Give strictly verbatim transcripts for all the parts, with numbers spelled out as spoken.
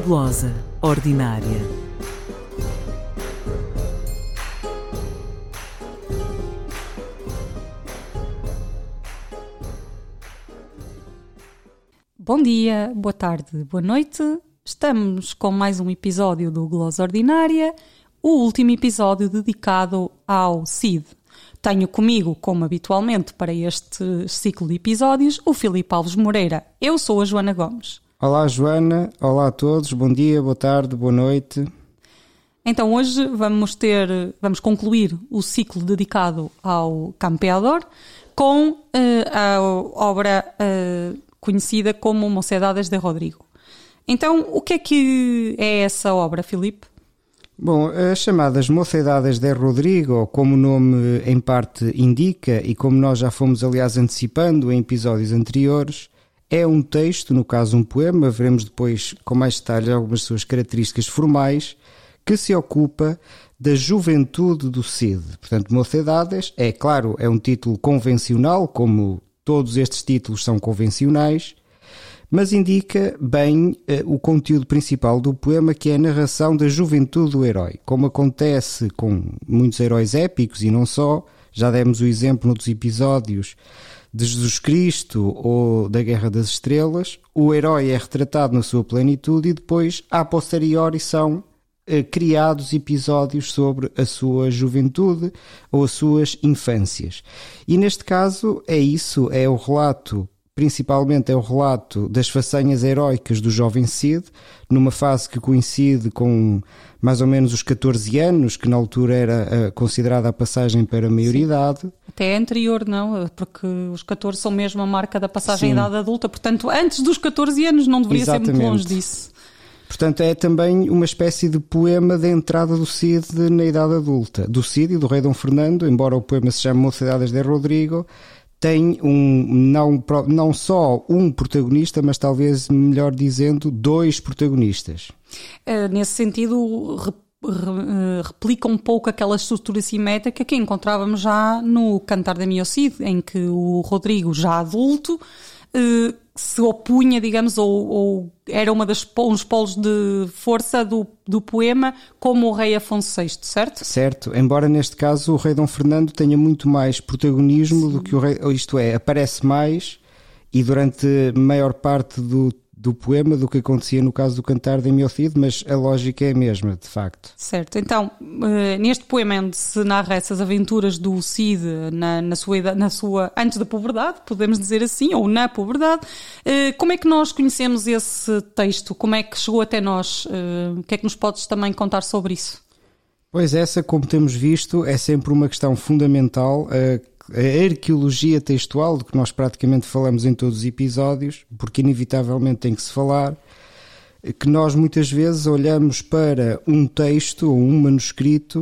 glosa ordinária. Bom dia, boa tarde, boa noite. Estamos com mais um episódio do Glosa Ordinária, o último episódio dedicado ao Cid. Tenho comigo, como habitualmente para este ciclo de episódios, o Filipe Alves Moreira. Eu sou a Joana Gomes. Olá Joana, olá a todos, bom dia, boa tarde, boa noite. Então hoje vamos ter, vamos concluir o ciclo dedicado ao Campeador com uh, a obra uh, conhecida como Mocedades de Rodrigo. Então, o que é que é essa obra, Filipe? Bom, as chamadas Mocedades de Rodrigo, como o nome em parte indica e como nós já fomos aliás antecipando em episódios anteriores, é um texto, no caso um poema, veremos depois com mais detalhes algumas suas características formais, que se ocupa da juventude do Cid. Portanto, Mocedades, é claro, é um título convencional, como todos estes títulos são convencionais, mas indica bem eh, o conteúdo principal do poema, que é a narração da juventude do herói. Como acontece com muitos heróis épicos e não só, já demos o exemplo noutros episódios de Jesus Cristo ou da Guerra das Estrelas, o herói é retratado na sua plenitude e depois, a posteriori, são eh, criados episódios sobre a sua juventude ou as suas infâncias. E neste caso é isso, é o relato, principalmente é o relato das façanhas heróicas do jovem Cid, numa fase que coincide com mais ou menos os catorze anos, que na altura era uh, considerada a passagem para a maioridade. Sim. Até é anterior, não? Porque os catorze são mesmo a marca da passagem à idade adulta, portanto antes dos catorze anos não deveria Exatamente. Ser muito longe disso. Portanto é também uma espécie de poema de entrada do Cid na idade adulta, do Cid e do rei Dom Fernando, embora o poema se chame Mocedades de Rodrigo, tem um, não, não só um protagonista, mas talvez, melhor dizendo, dois protagonistas. Uh, nesse sentido, re, re, replica um pouco aquela estrutura simétrica que encontrávamos já no Cantar de Mio Cid, em que o Rodrigo, já adulto, uh, se opunha, digamos, ou, ou era uma das, um dos polos de força do, do poema, como o rei Afonso sexto, certo? Certo, embora neste caso o rei Dom Fernando tenha muito mais protagonismo Sim. do que o rei, isto é, aparece mais e durante a maior parte do, do poema do que acontecia no caso do Cantar de Mio Cid, mas a lógica é a mesma, de facto. Certo, então, neste poema onde se narra essas aventuras do Cid na, na, sua, na sua, antes da puberdade, podemos dizer assim, ou na puberdade, como é que nós conhecemos esse texto? Como é que chegou até nós? O que é que nos podes também contar sobre isso? Pois essa, como temos visto, é sempre uma questão fundamental, a A arqueologia textual, de que nós praticamente falamos em todos os episódios, porque inevitavelmente tem que se falar, que nós muitas vezes olhamos para um texto ou um manuscrito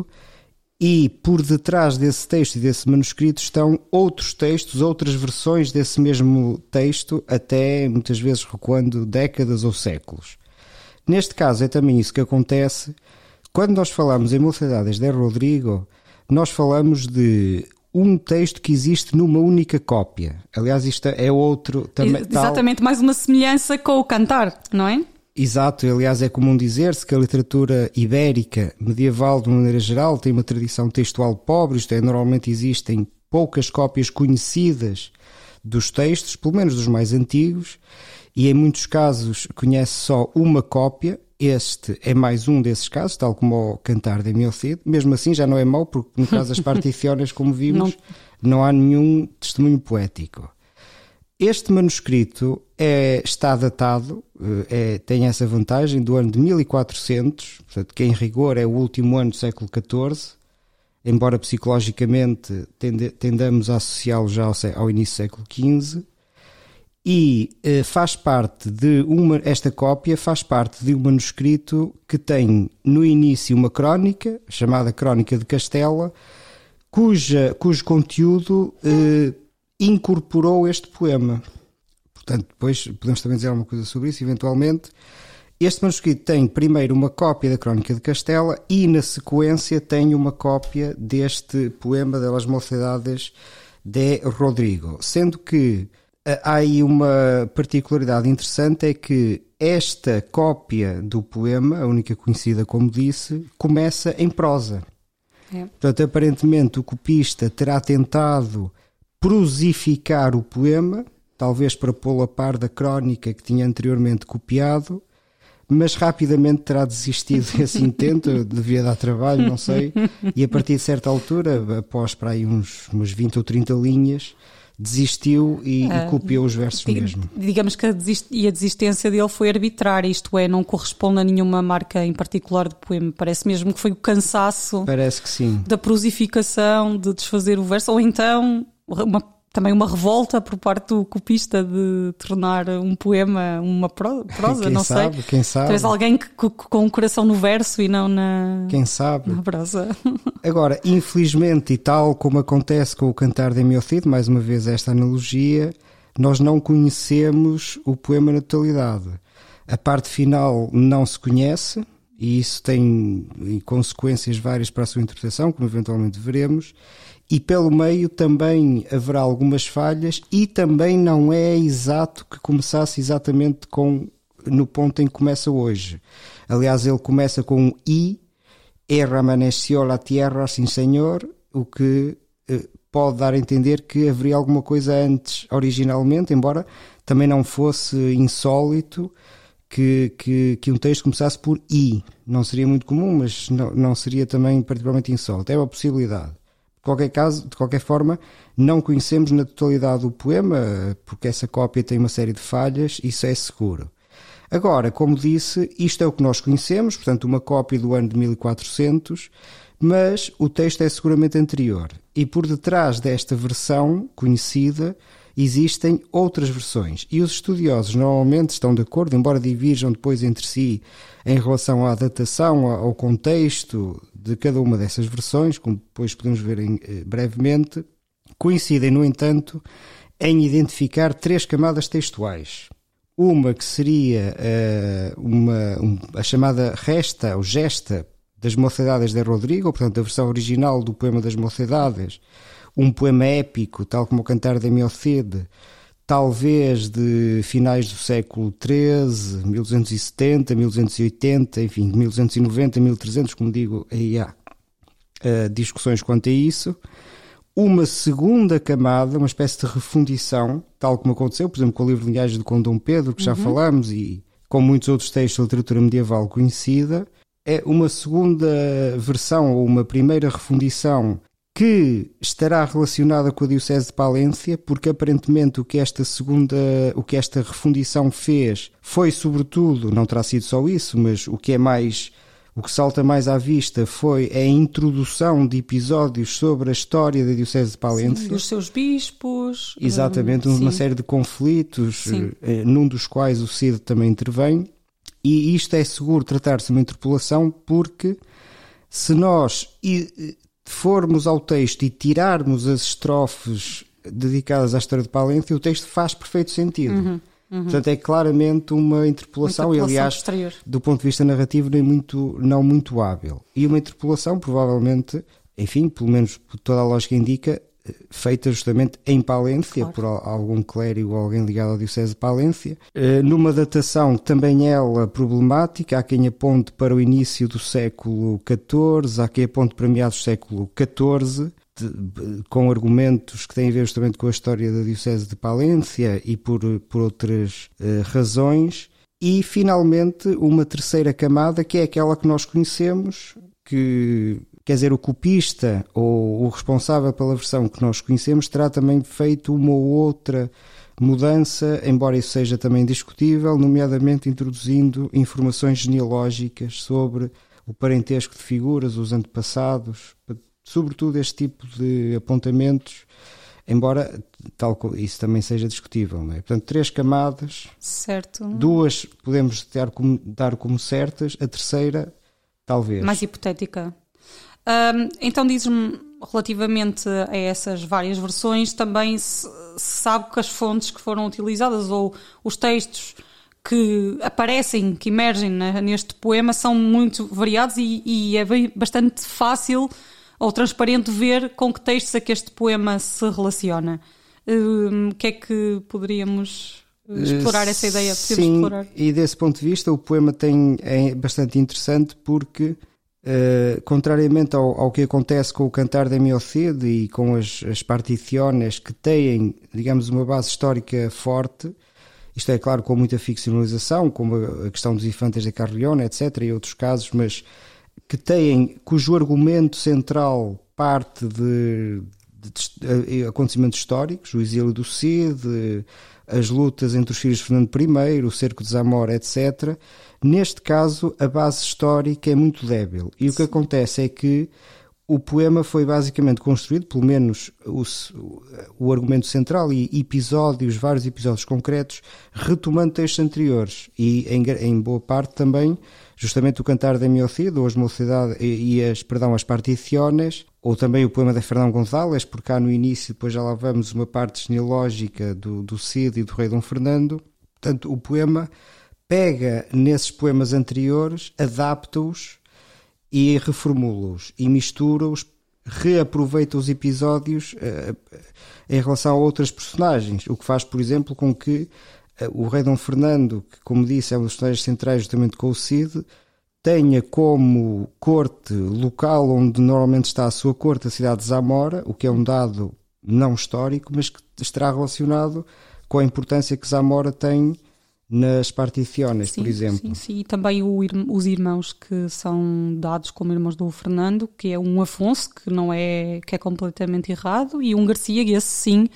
e por detrás desse texto e desse manuscrito estão outros textos, outras versões desse mesmo texto, até muitas vezes recuando décadas ou séculos. Neste caso é também isso que acontece. Quando nós falamos em Mocedades de Rodrigo, nós falamos de um texto que existe numa única cópia. Aliás, isto é outro... Também, Exatamente, tal... mais uma semelhança com o Cantar, não é? Exato, aliás é comum dizer-se que a literatura ibérica medieval, de uma maneira geral, tem uma tradição textual pobre, isto é, normalmente existem poucas cópias conhecidas dos textos, pelo menos dos mais antigos, e em muitos casos conhece só uma cópia. Este é mais um desses casos, tal como o Cantar de Mio Cid. Mesmo assim já não é mau, porque no caso das particiones, como vimos, não. não há nenhum testemunho poético. Este manuscrito é, está datado, é, tem essa vantagem, do ano de mil e quatrocentos, portanto, que em rigor é o último ano do século catorze, embora psicologicamente tende, tendamos a associá-lo já ao, ao início do século quinze, e eh, faz parte de uma, esta cópia faz parte de um manuscrito que tem no início uma crónica, chamada Crónica de Castela, cuja, cujo conteúdo eh, incorporou este poema. Portanto, depois podemos também dizer alguma coisa sobre isso, eventualmente. Este manuscrito tem primeiro uma cópia da Crónica de Castela e, na sequência, tem uma cópia deste poema de Las Mocedades de Rodrigo, sendo que há aí uma particularidade interessante, é que esta cópia do poema, a única conhecida como disse, começa em prosa. É. Portanto, aparentemente o copista terá tentado prosificar o poema, talvez para pô-lo a par da crónica que tinha anteriormente copiado, mas rapidamente terá desistido desse intento, devia dar trabalho, não sei, e a partir de certa altura, após para aí uns, umas vinte ou trinta linhas, desistiu e, ah, e copiou os versos dig- mesmo. Digamos que a, desist- e a desistência dele foi arbitrária, isto é, não corresponde a nenhuma marca em particular do poema. Parece mesmo que foi o cansaço. Parece que sim. Da prosificação, de desfazer o verso, ou então uma, também uma revolta por parte do copista de tornar um poema uma prosa, quem não sabe, sei. Quem sabe, Talvez alguém que, que, com o coração no verso e não na, quem sabe. na prosa. Agora, infelizmente, e tal como acontece com o Cantar de Miocide, mais uma vez esta analogia, nós não conhecemos o poema na totalidade. A parte final não se conhece, e isso tem consequências várias para a sua interpretação, como eventualmente veremos, e pelo meio também haverá algumas falhas, e também não é exato que começasse exatamente com, no ponto em que começa hoje. Aliás, ele começa com um I, Erra amaneció la tierra sin señor, o que eh, pode dar a entender que haveria alguma coisa antes originalmente, embora também não fosse insólito que, que, que um texto começasse por I. Não seria muito comum, mas não, não seria também particularmente insólito. É uma possibilidade. De qualquer caso, de qualquer forma, não conhecemos na totalidade o poema, porque essa cópia tem uma série de falhas, isso é seguro. Agora, como disse, isto é o que nós conhecemos, portanto uma cópia do ano de mil e quatrocentos, mas o texto é seguramente anterior. E por detrás desta versão conhecida existem outras versões. E os estudiosos normalmente estão de acordo, embora divirjam depois entre si em relação à datação, ao contexto de cada uma dessas versões, como depois podemos ver em, brevemente, coincidem, no entanto, em identificar três camadas textuais. Uma que seria uh, uma, um, a chamada resta ou gesta das Mocedades de Rodrigo, portanto a versão original do poema das Mocedades, um poema épico, tal como o Cantar de Miocide, talvez de finais do século treze, mil duzentos e setenta, mil duzentos e oitenta, enfim, mil duzentos e noventa, mil e trezentos, como digo, aí há uh, discussões quanto a isso. Uma segunda camada, uma espécie de refundição, tal como aconteceu, por exemplo, com o livro de Linhagens de Conde Dom Pedro, que já uhum. falamos, e com muitos outros textos de literatura medieval conhecida, é uma segunda versão, ou uma primeira refundição, que estará relacionada com a Diocese de Palência, porque aparentemente o que esta segunda, o que esta refundição fez foi, sobretudo, não terá sido só isso, mas o que é mais... O que salta mais à vista foi a introdução de episódios sobre a história da Diocese de Palência. Sim, dos seus bispos. Exatamente, hum, uma sim. série de conflitos, eh, num dos quais o Cid também intervém. E isto é seguro tratar-se de uma interpolação, porque se nós formos ao texto e tirarmos as estrofes dedicadas à história de Palência, o texto faz perfeito sentido. Uhum. Uhum. Portanto, é claramente uma interpolação, uma interpolação e aliás, posterior. Do ponto de vista narrativo, nem muito, não muito hábil. E uma interpolação, provavelmente, enfim, pelo menos toda a lógica indica, feita justamente em Palência, claro. Por algum clérigo ou alguém ligado à Diocese de Palência, numa datação também ela problemática. Há quem aponte para o início do século catorze, há quem aponte para meados do século catorze, De, com argumentos que têm a ver justamente com a história da Diocese de Palência e por, por outras uh, razões. E, finalmente, uma terceira camada, que é aquela que nós conhecemos, que, quer dizer, o copista ou o responsável pela versão que nós conhecemos terá também feito uma ou outra mudança, embora isso seja também discutível, nomeadamente introduzindo informações genealógicas sobre o parentesco de figuras, os antepassados, sobretudo este tipo de apontamentos, embora tal, isso também seja discutível, não é? Portanto, três camadas, certo. Duas podemos dar como, dar como certas, a terceira, talvez. Mais hipotética. Um, então, dizes-me, relativamente a essas várias versões, também se, se sabe que as fontes que foram utilizadas ou os textos que aparecem, que emergem neste poema, são muito variados e, e é bem, bastante fácil ou transparente ver com que textos é que este poema se relaciona. Uh, o que é que poderíamos explorar essa ideia? Podemos Sim, explorar? E desse ponto de vista o poema tem, é bastante interessante porque, uh, contrariamente ao, ao que acontece com o Cantar de Mio Cid e com as, as particiones que têm, digamos, uma base histórica forte, isto é claro com muita ficcionalização, como a, a questão dos infantes de Carrión, etcétera, e outros casos, mas que têm, cujo argumento central parte de, de, de acontecimentos históricos, o exílio do Cid, as lutas entre os filhos de Fernando primeiro, o cerco de Zamora, etcétera. Neste caso, a base histórica é muito débil. E o que acontece é que o poema foi basicamente construído, pelo menos o, o argumento central e episódios, vários episódios concretos, retomando textos anteriores. E em, em boa parte também, justamente o Cantar de Mio Cid, ou as mocidades, e as, perdão, as particiones, ou também o poema de Fernão González, porque cá no início, depois já lá vamos, uma parte genealógica do, do Cid e do rei Dom Fernando. Portanto, o poema pega nesses poemas anteriores, adapta-os e reformula-os e mistura-os, reaproveita os episódios uh, em relação a outras personagens, o que faz, por exemplo, com que uh, o rei Dom Fernando, que como disse é um dos personagens centrais justamente com o Cid, tenha como corte local onde normalmente está a sua corte a cidade de Zamora, o que é um dado não histórico, mas que estará relacionado com a importância que Zamora tem nas particiones, sim, por exemplo. Sim, sim, e também o, os irmãos que são dados como irmãos do Fernando, que é um Afonso, que não é, que é completamente errado, e um Garcia, esse sim,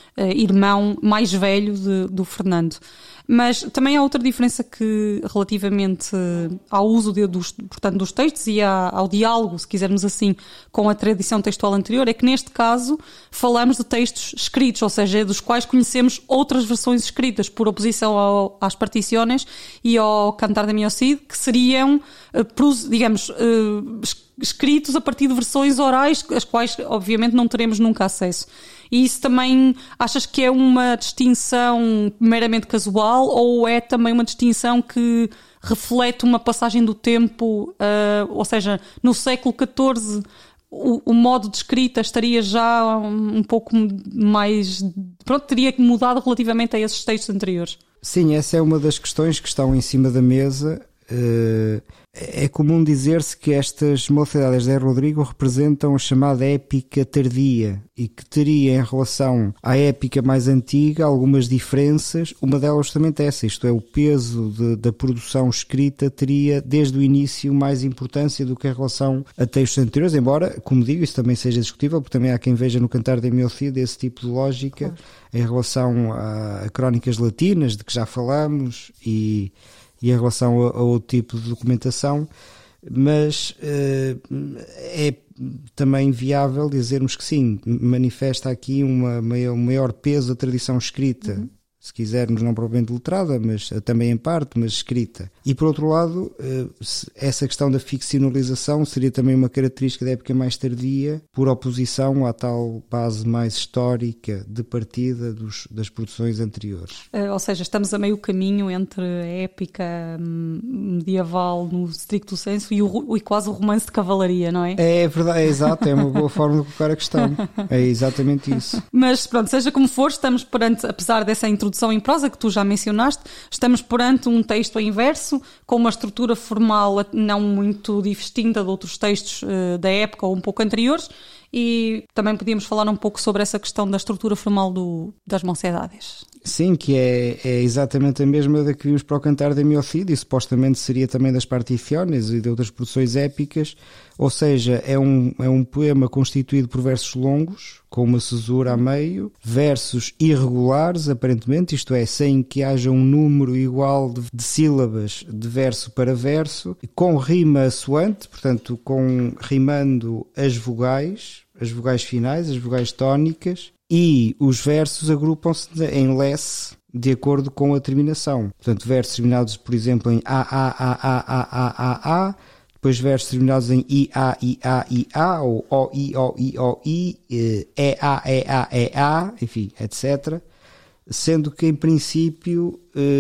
irmão mais velho de, do Fernando. Mas também há outra diferença que, relativamente ao uso de, dos, portanto, dos textos e a, ao diálogo, se quisermos assim, com a tradição textual anterior, é que neste caso falamos de textos escritos, ou seja, dos quais conhecemos outras versões escritas, por oposição ao, às particiones e ao Cantar de Mio Cid, que seriam, digamos, escritos a partir de versões orais, as quais obviamente não teremos nunca acesso. E isso também achas que é uma distinção meramente casual ou é também uma distinção que reflete uma passagem do tempo, uh, ou seja, no século catorze o, o modo de escrita estaria já um, um pouco mais... Pronto, teria mudado relativamente a esses textos anteriores? Sim, essa é uma das questões que estão em cima da mesa. Uh, é comum dizer-se que estas mocidades de Rodrigo representam a chamada épica tardia e que teria em relação à épica mais antiga algumas diferenças. Uma delas justamente é essa, isto é, o peso de, da produção escrita teria desde o início mais importância do que em relação a textos anteriores, embora, como digo, isso também seja discutível, porque também há quem veja no Cantar de Mio Cid esse tipo de lógica, claro, em relação a, a crónicas latinas de que já falamos e e em relação a, a outro tipo de documentação, mas uh, é também viável dizermos que sim, manifesta aqui uma maior, um maior peso da tradição escrita, uhum, se quisermos não propriamente letrada, mas também em parte, mas escrita. E por outro lado, essa questão da ficcionalização seria também uma característica da época mais tardia, por oposição à tal base mais histórica de partida dos, das produções anteriores. Ou seja, estamos a meio caminho entre a épica medieval no stricto senso e, o, e quase o romance de cavalaria, não é? É verdade, é exato, é uma boa forma de colocar a questão. É exatamente isso. Mas pronto, seja como for, estamos perante, apesar dessa introdução em prosa que tu já mencionaste, estamos perante um texto em verso com uma estrutura formal não muito distinta de outros textos uh, da época ou um pouco anteriores, e também podíamos falar um pouco sobre essa questão da estrutura formal do, das mocidades. Sim, que é, é exatamente a mesma da que vimos para o Cantar de Mio Cid e supostamente seria também das particiones e de outras produções épicas, ou seja, é um, é um poema constituído por versos longos, com uma cesura a meio, versos irregulares, aparentemente, isto é, sem que haja um número igual de, de sílabas de verso para verso, com rima assoante, portanto, com, rimando as vogais, as vogais finais, as vogais tónicas, e os versos agrupam-se em lesse de acordo com a terminação. Portanto, versos terminados, por exemplo, em A, A, A, A, A, A, A, A, depois versos terminados em I, A, I, A, I, A, ou O, I, O, I, O, I, E, A, E, A, E, A, enfim, etcétera. Sendo que, em princípio,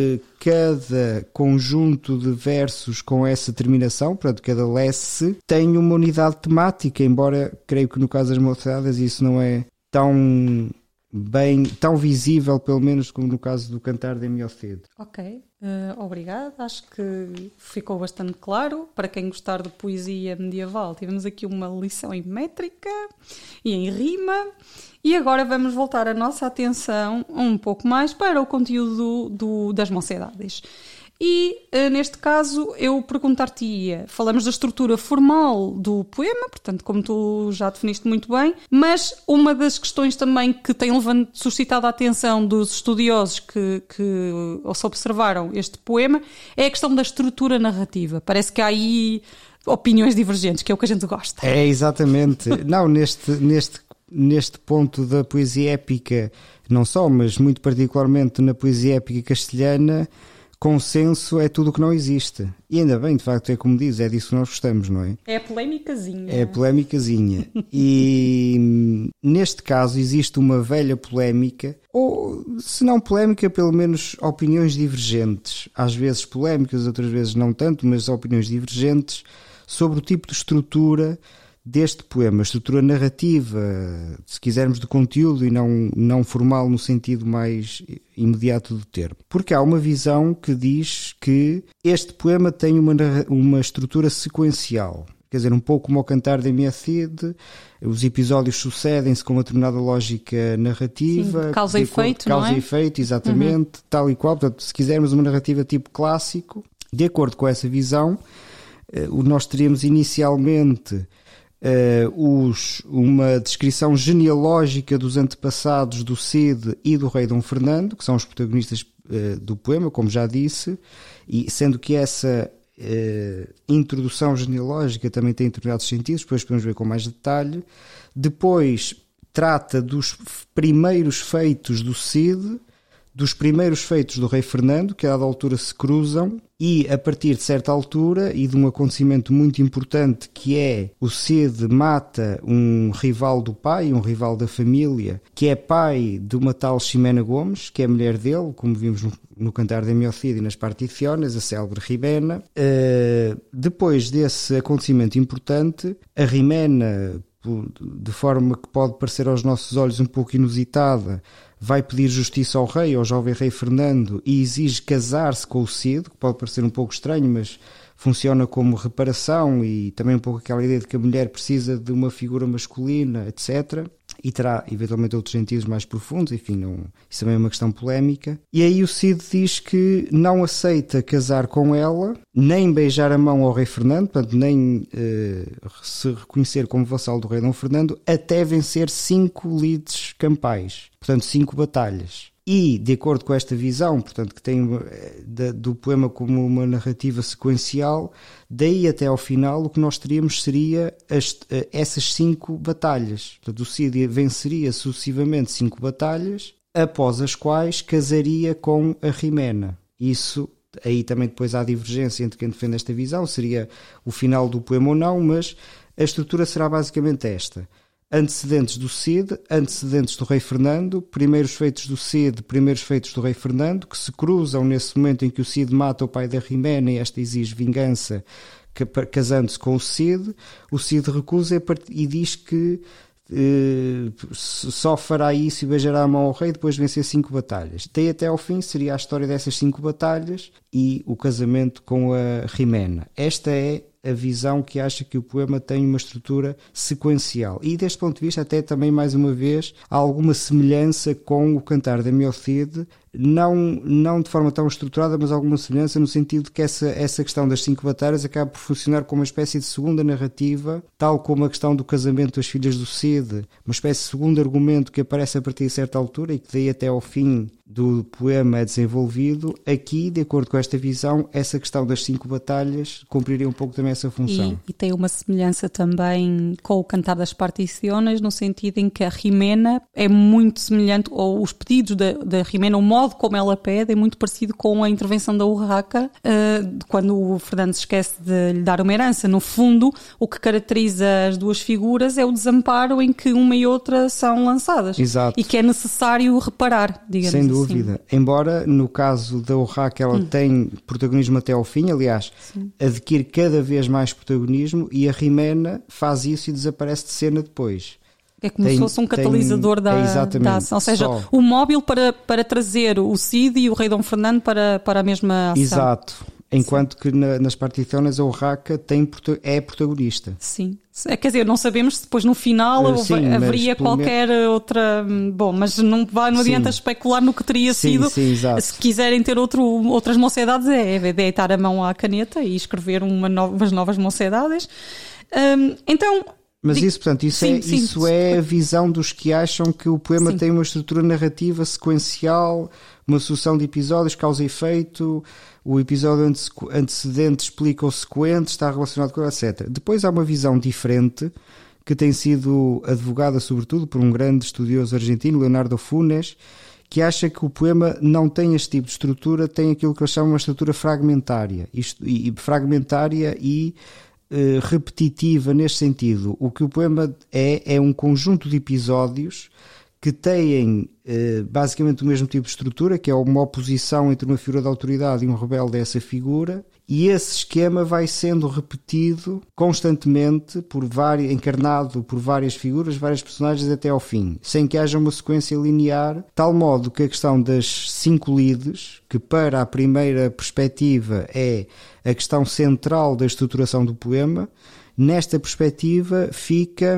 cada conjunto de versos com essa terminação, portanto, cada lesse, tem uma unidade temática, embora creio que no caso das mocidades isso não é tão bem, tão visível, pelo menos como no caso do Cantar de Emiocide. Ok, uh, obrigada. Acho que ficou bastante claro. Para quem gostar de poesia medieval, tivemos aqui uma lição em métrica e em rima. E agora vamos voltar a nossa atenção um pouco mais para o conteúdo do, das Mocedades. E, neste caso, eu perguntar-te-ia, falamos da estrutura formal do poema, portanto, como tu já definiste muito bem, mas uma das questões também que tem levant, suscitado a atenção dos estudiosos que, que se observaram este poema é a questão da estrutura narrativa. Parece que há aí opiniões divergentes, que é o que a gente gosta. É, exatamente. Não, neste, neste, neste ponto da poesia épica, não só, mas muito particularmente na poesia épica castelhana, consenso é tudo o que não existe. E ainda bem, de facto, é como diz, é disso que nós gostamos, não é? É a polémicazinha. É a polémicazinha. E neste caso existe uma velha polémica, ou se não polémica, pelo menos opiniões divergentes. Às vezes polémicas, outras vezes não tanto, mas opiniões divergentes sobre o tipo de estrutura deste poema, estrutura narrativa, se quisermos, de conteúdo e não, não formal no sentido mais imediato do termo. Porque há uma visão que diz que este poema tem uma, uma estrutura sequencial. Quer dizer, um pouco como o Cantar de Emiocide, os episódios sucedem-se com uma determinada lógica narrativa. Sim, causa e efeito, não é? Causa e efeito, exatamente, uhum. Tal e qual. Portanto, se quisermos uma narrativa tipo clássico, de acordo com essa visão, nós teríamos inicialmente Uh, os, uma descrição genealógica dos antepassados do Cid e do rei Dom Fernando, que são os protagonistas uh, do poema, como já disse, e sendo que essa uh, introdução genealógica também tem determinados sentidos, depois podemos ver com mais detalhe. Depois trata dos primeiros feitos do Cid, dos primeiros feitos do rei Fernando, que a dada altura se cruzam, e a partir de certa altura, e de um acontecimento muito importante, que é o Cid mata um rival do pai, um rival da família, que é pai de uma tal Ximena Gomes, que é a mulher dele, como vimos no, no Cantar de Emiocide e nas Particiones, a célebre Rimena. Uh, depois desse acontecimento importante, a Rimena, de forma que pode parecer aos nossos olhos um pouco inusitada, vai pedir justiça ao rei, ao jovem rei Fernando, e exige casar-se com o Cid, que pode parecer um pouco estranho, mas funciona como reparação, e também um pouco aquela ideia de que a mulher precisa de uma figura masculina, etcétera. E terá eventualmente outros sentidos mais profundos, enfim, não, isso também é uma questão polémica. E aí o Cid diz que não aceita casar com ela, nem beijar a mão ao rei Fernando, portanto nem eh, se reconhecer como vassalo do rei Dom Fernando, até vencer cinco lides campais, portanto cinco batalhas. E, de acordo com esta visão, portanto, que tem de, do poema como uma narrativa sequencial, daí até ao final o que nós teríamos seria as, essas cinco batalhas. Portanto, o Cid venceria sucessivamente cinco batalhas, após as quais casaria com a Rimena. Isso, aí também depois há divergência entre quem defende esta visão, seria o final do poema ou não, mas a estrutura será basicamente esta. Antecedentes do Cid, antecedentes do rei Fernando, primeiros feitos do Cid, primeiros feitos do rei Fernando, que se cruzam nesse momento em que o Cid mata o pai da Rimena e esta exige vingança, casando-se com o Cid. O Cid recusa e diz que eh, só fará isso e beijará a mão ao rei depois de vencer cinco batalhas. Daí até ao fim seria a história dessas cinco batalhas e o casamento com a Rimena. Esta é a visão que acha que o poema tem uma estrutura sequencial. E deste ponto de vista, até também, mais uma vez, há alguma semelhança com o Cantar de Emiocide, não, não de forma tão estruturada, mas alguma semelhança no sentido de que essa, essa questão das cinco batalhas acaba por funcionar como uma espécie de segunda narrativa, tal como a questão do casamento das filhas do Cid, uma espécie de segundo argumento que aparece a partir de certa altura e que daí até ao fim do poema é desenvolvido. Aqui, de acordo com esta visão, essa questão das cinco batalhas cumpriria um pouco também essa função. E, e tem uma semelhança também com o Cantar das Particiones, no sentido em que a Rimena é muito semelhante, ou os pedidos da, da Rimena, o modo como ela pede é muito parecido com a intervenção da Urraca, uh, quando o Fernando se esquece de lhe dar uma herança. No fundo, o que caracteriza as duas figuras é o desamparo em que uma e outra são lançadas. Exato. E que é necessário reparar, digamos Sem assim. dúvida. Embora, no caso da Urraca, ela hum. tem protagonismo até ao fim, aliás, Sim. adquire cada vez mais protagonismo, e a Rimena faz isso e desaparece de cena depois. É como tem, se fosse um catalisador tem, da, é da ação. Ou seja, só. o móvel para, para trazer o Cid e o rei Dom Fernando para, para a mesma ação. Exato. Enquanto Sim. que na, nas partições a Urraca tem, é protagonista. Sim. Quer dizer, não sabemos se depois no final uh, sim, haveria qualquer menos... outra... Bom, mas não, vai, não adianta sim. especular no que teria sim, sido. Sim, exato. Se quiserem ter outro, outras mocidades, é, é deitar a mão à caneta e escrever uma no, umas novas mocidades. Um, então... Mas isso, portanto, isso, sim, é, sim, isso sim. é a visão dos que acham que o poema sim. tem uma estrutura narrativa sequencial, uma sucessão de episódios, causa e efeito, o episódio antecedente explica o sequente, está relacionado com etcétera. Depois há uma visão diferente, que tem sido advogada sobretudo por um grande estudioso argentino, Leonardo Funes, que acha que o poema não tem este tipo de estrutura, tem aquilo que eles chamam uma estrutura fragmentária. Isto, e, fragmentária e... Uh, repetitiva neste sentido. O que o poema é, é um conjunto de episódios que têm uh, basicamente o mesmo tipo de estrutura, que é uma oposição entre uma figura de autoridade e um rebelde a essa figura, e esse esquema vai sendo repetido constantemente, por várias, encarnado por várias figuras, várias personagens até ao fim, sem que haja uma sequência linear, tal modo que a questão das cinco lides, que para a primeira perspectiva é a questão central da estruturação do poema, nesta perspectiva fica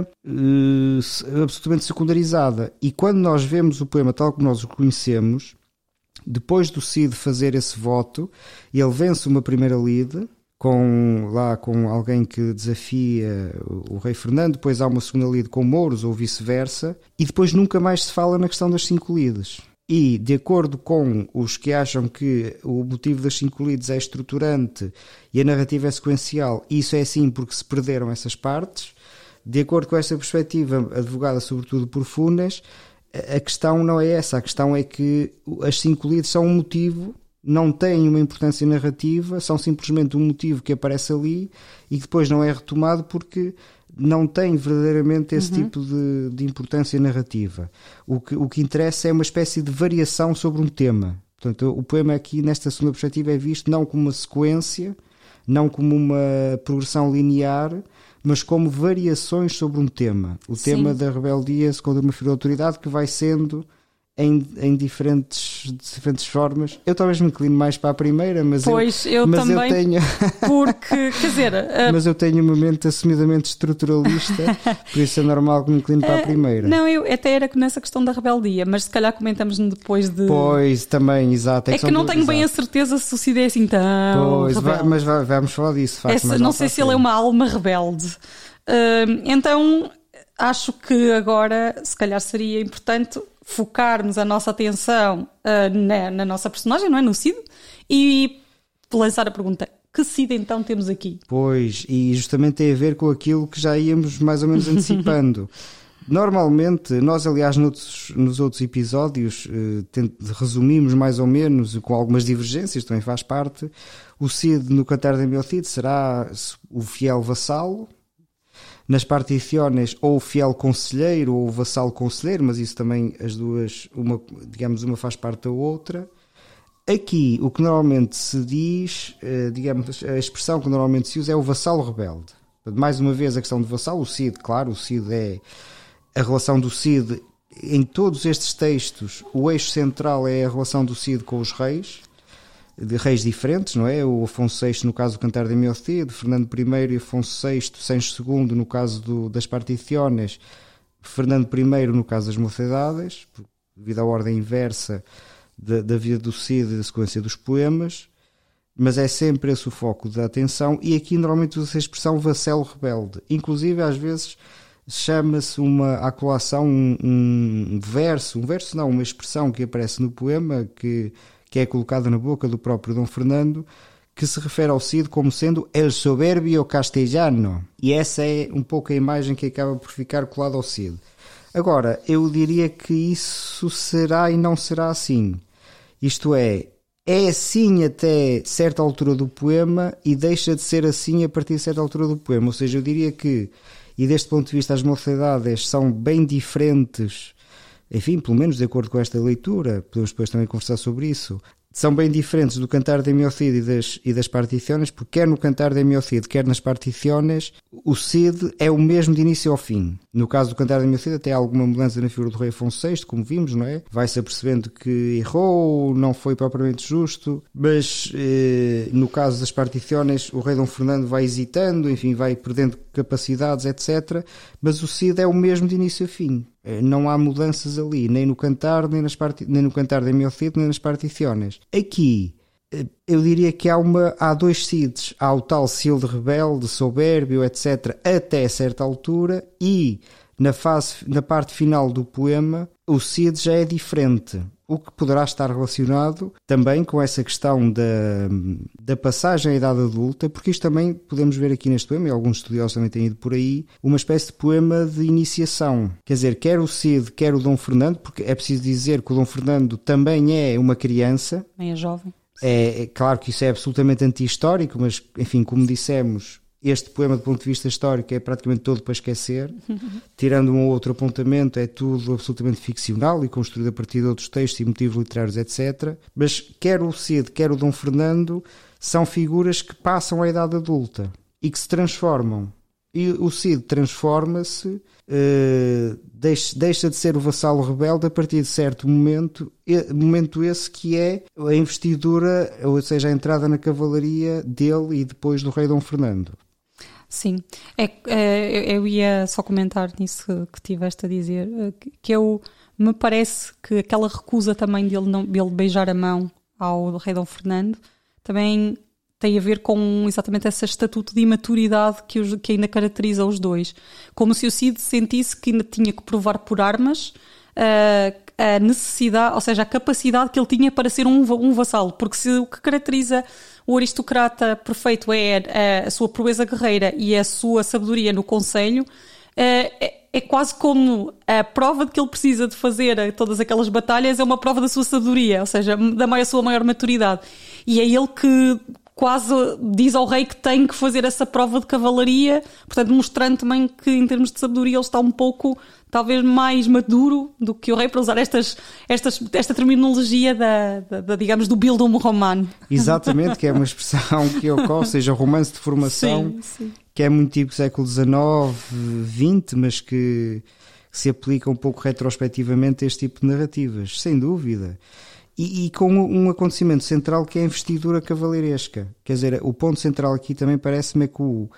uh, absolutamente secundarizada. E quando nós vemos o poema tal como nós o conhecemos, depois do Cid fazer esse voto, ele vence uma primeira lide, com, lá com alguém que desafia o, o rei Fernando, depois há uma segunda lide com mouros ou vice-versa, e depois nunca mais se fala na questão das cinco lides. E, de acordo com os que acham que o motivo das cinco lides é estruturante e a narrativa é sequencial, isso é assim porque se perderam essas partes, de acordo com esta perspectiva, advogada sobretudo por Funes, a questão não é essa, a questão é que as cinco lides são um motivo, não têm uma importância narrativa, são simplesmente um motivo que aparece ali e que depois não é retomado porque não tem verdadeiramente esse uhum. tipo de, de importância narrativa. O que, o que interessa é uma espécie de variação sobre um tema. Portanto, o poema aqui, nesta segunda perspectiva, é visto não como uma sequência, não como uma progressão linear, mas como variações sobre um tema. O Sim. tema da rebeldia contra uma figura de autoridade que vai sendo em, em diferentes, diferentes formas. Eu talvez me inclino mais para a primeira, mas pois, eu, eu mas também, eu tenho... porque, quer dizer... Uh... Mas eu tenho uma mente assumidamente estruturalista, por isso é normal que me incline para a primeira. Uh, não, eu até era nessa questão da rebeldia, mas se calhar comentamos depois de... Pois, também, exato. É, é que, que não tenho exato. bem a certeza se o Cid é assim tão Pois, vai, mas vai, vamos falar disso. Facto, Essa, não sei se ele é uma alma rebelde. Uh, então, acho que agora, se calhar seria importante focarmos a nossa atenção uh, na, na nossa personagem, não é? No Cid, e lançar a pergunta: que Cid então temos aqui? Pois, e justamente tem a ver com aquilo que já íamos mais ou menos antecipando. Normalmente, nós aliás noutros, nos outros episódios uh, tent, resumimos mais ou menos, com algumas divergências, também faz parte, o Cid no Cantar de Melcíade será o fiel vassalo, nas partições ou o fiel conselheiro ou o vassalo conselheiro, mas isso também as duas, uma, digamos, uma faz parte da outra. Aqui o que normalmente se diz, digamos, a expressão que normalmente se usa é o vassalo rebelde. Mais uma vez a questão do vassalo, o Cid, claro, o Cid é a relação do Cid em todos estes textos, o eixo central é a relação do Cid com os reis, de reis diferentes, não é? O Afonso sexto no caso do Cantar de Melcíade, Fernando I e Afonso sexto, Sancho segundo no caso do, das partições, Fernando I no caso das mocidades, devido à ordem inversa da, da vida do Cid e da sequência dos poemas, mas é sempre esse o foco da atenção, e aqui normalmente usa a expressão vassalo rebelde, inclusive às vezes chama-se uma acolação, um, um verso, um verso não, uma expressão que aparece no poema que que é colocada na boca do próprio Dom Fernando, que se refere ao Cid como sendo el soberbio castellano. E essa é um pouco a imagem que acaba por ficar colada ao Cid. Agora, eu diria que isso será e não será assim. Isto é, é assim até certa altura do poema e deixa de ser assim a partir de certa altura do poema. Ou seja, eu diria que, e deste ponto de vista as mocidades são bem diferentes, enfim, pelo menos de acordo com esta leitura, podemos depois também conversar sobre isso, são bem diferentes do Cantar de Miocide e das, e das Particiones, porque quer no Cantar de Miocide, quer nas Particiones, o Cid é o mesmo de início ao fim. No caso do Cantar de Miocide até há alguma mudança na figura do rei Afonso sexto, como vimos, não é? Vai-se apercebendo que errou, não foi propriamente justo, mas eh, no caso das Particiones o rei Dom Fernando vai hesitando, enfim, vai perdendo capacidades, etcétera. Mas o Cid é o mesmo de início a fim. Não há mudanças ali, nem no Cantar, nem, nas part... nem no Cantar de Miocide, nem nas Particiones. Aqui, eu diria que há, uma... há dois Cids. Há o tal Cid rebelde, soberbio, etcétera, até certa altura, e na, fase... na parte final do poema, o Cid já é diferente. O que poderá estar relacionado também com essa questão da, da passagem à idade adulta, porque isto também podemos ver aqui neste poema, e alguns estudiosos também têm ido por aí, uma espécie de poema de iniciação. Quer dizer, quer o Cid, quer o Dom Fernando, porque é preciso dizer que o Dom Fernando também é uma criança. Também é jovem. É, é claro que isso é absolutamente anti-histórico, mas, enfim, como dissemos, este poema, do ponto de vista histórico, é praticamente todo para esquecer. Tirando um ou outro apontamento, é tudo absolutamente ficcional e construído a partir de outros textos e motivos literários, etcétera. Mas quer o Cid, quer o Dom Fernando, são figuras que passam à idade adulta e que se transformam. E o Cid transforma-se, uh, deixa, deixa de ser o vassalo rebelde a partir de certo momento, momento esse que é a investidura, ou seja, a entrada na cavalaria dele e depois do rei Dom Fernando. Sim, é, é, eu ia só comentar nisso que tiveste a dizer, que eu, me parece que aquela recusa também dele, não, dele beijar a mão ao rei Dom Fernando também tem a ver com exatamente esse estatuto de imaturidade que, os, que ainda caracteriza os dois. Como se o Cid sentisse que ainda tinha que provar por armas uh, a necessidade, ou seja, a capacidade que ele tinha para ser um, um vassalo. Porque se o que caracteriza o aristocrata perfeito é a, a sua proeza guerreira e a sua sabedoria no conselho, uh, é, é quase como a prova de que ele precisa de fazer todas aquelas batalhas é uma prova da sua sabedoria, ou seja, da maior, sua maior maturidade. E é ele que quase diz ao rei que tem que fazer essa prova de cavalaria, portanto mostrando também que em termos de sabedoria ele está um pouco, talvez mais maduro do que o rei, para usar estas, estas, esta terminologia da, da, da, digamos, do Bildungsroman. Exatamente, que é uma expressão que ocorre, ou seja, romance de formação, sim, sim. Que é muito típico do século dezenove, vinte, mas que, que se aplica um pouco retrospectivamente a este tipo de narrativas, sem dúvida. E, e com um acontecimento central que é a investidura cavaleiresca. Quer dizer, o ponto central aqui também parece-me é que o,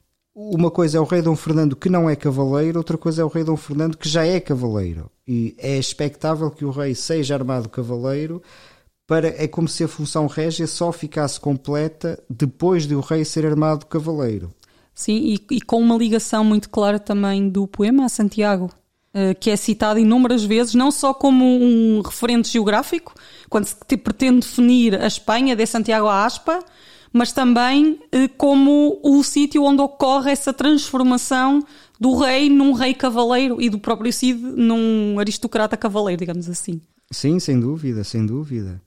uma coisa é o rei Dom Fernando que não é cavaleiro, outra coisa é o rei Dom Fernando que já é cavaleiro. E é expectável que o rei seja armado cavaleiro, para, é como se a função régia só ficasse completa depois de o rei ser armado cavaleiro. Sim, e, e com uma ligação muito clara também do poema a Santiago, que é citado inúmeras vezes, não só como um referente geográfico, quando se pretende definir a Espanha, de Santiago a Aspa, mas também como o sítio onde ocorre essa transformação do rei num rei cavaleiro e do próprio Cid num aristocrata cavaleiro, digamos assim. Sim, sem dúvida, sem dúvida.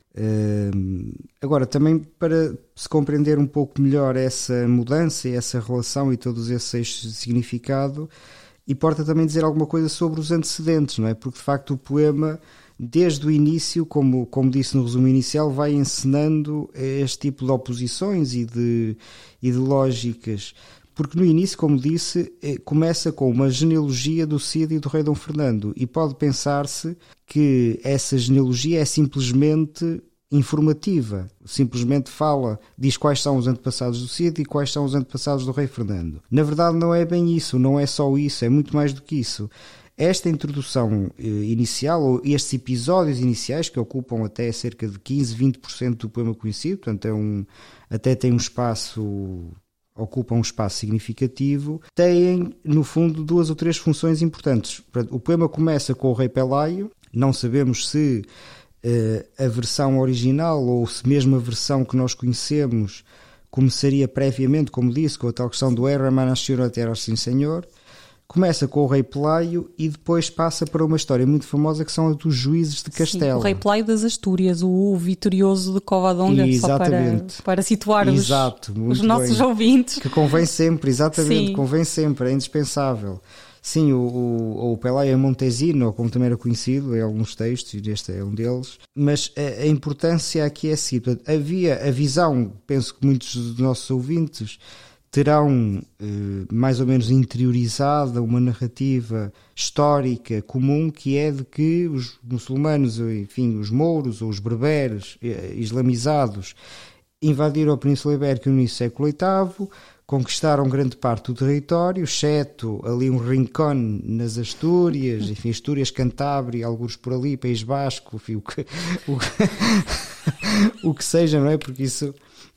Uh, agora, também para se compreender um pouco melhor essa mudança e essa relação e todos esses eixos de significado, importa também dizer alguma coisa sobre os antecedentes, não é? Porque de facto o poema, desde o início, como, como disse no resumo inicial, vai encenando este tipo de oposições e de, e de lógicas. Porque no início, como disse, começa com uma genealogia do Cid e do rei Dom Fernando, e pode pensar-se que essa genealogia é simplesmente informativa, simplesmente fala, diz quais são os antepassados do Cid e quais são os antepassados do rei Fernando. Na verdade não é bem isso, não é só isso, é muito mais do que isso. Esta introdução eh, inicial, ou estes episódios iniciais, que ocupam até cerca de quinze, vinte por cento do poema conhecido, portanto é um, até tem um espaço, ocupam um espaço significativo, têm no fundo duas ou três funções importantes. O poema começa com o rei Pelaio, não sabemos se a versão original ou se mesmo a versão que nós conhecemos começaria previamente, como disse, com a tal questão do Era Manasciona Terra Sim Senhor. Começa com o rei Pelaio e depois passa para uma história muito famosa que são a dos juízes de Castela. Sim, o rei Pelaio das Astúrias, o vitorioso de Covadonga, só para, para situar Exato, os, os nossos ouvintes. Que convém sempre, exatamente, Sim. convém sempre, é indispensável. Sim, o, o, o Pelaia Montesino, como também era conhecido em alguns textos, e este é um deles, mas a, a importância aqui é assim, portanto, havia a visão, penso que muitos dos nossos ouvintes terão eh, mais ou menos interiorizada uma narrativa histórica comum, que é de que os muçulmanos, enfim, os mouros ou os berberes eh, islamizados invadiram a Península Ibérica no início do século oitavo, conquistaram grande parte do território, exceto ali um rincão nas Astúrias, enfim, Astúrias, Cantábria, alguns por ali, País Basco, enfim, o que, o que, o que seja, não é? Porque isso...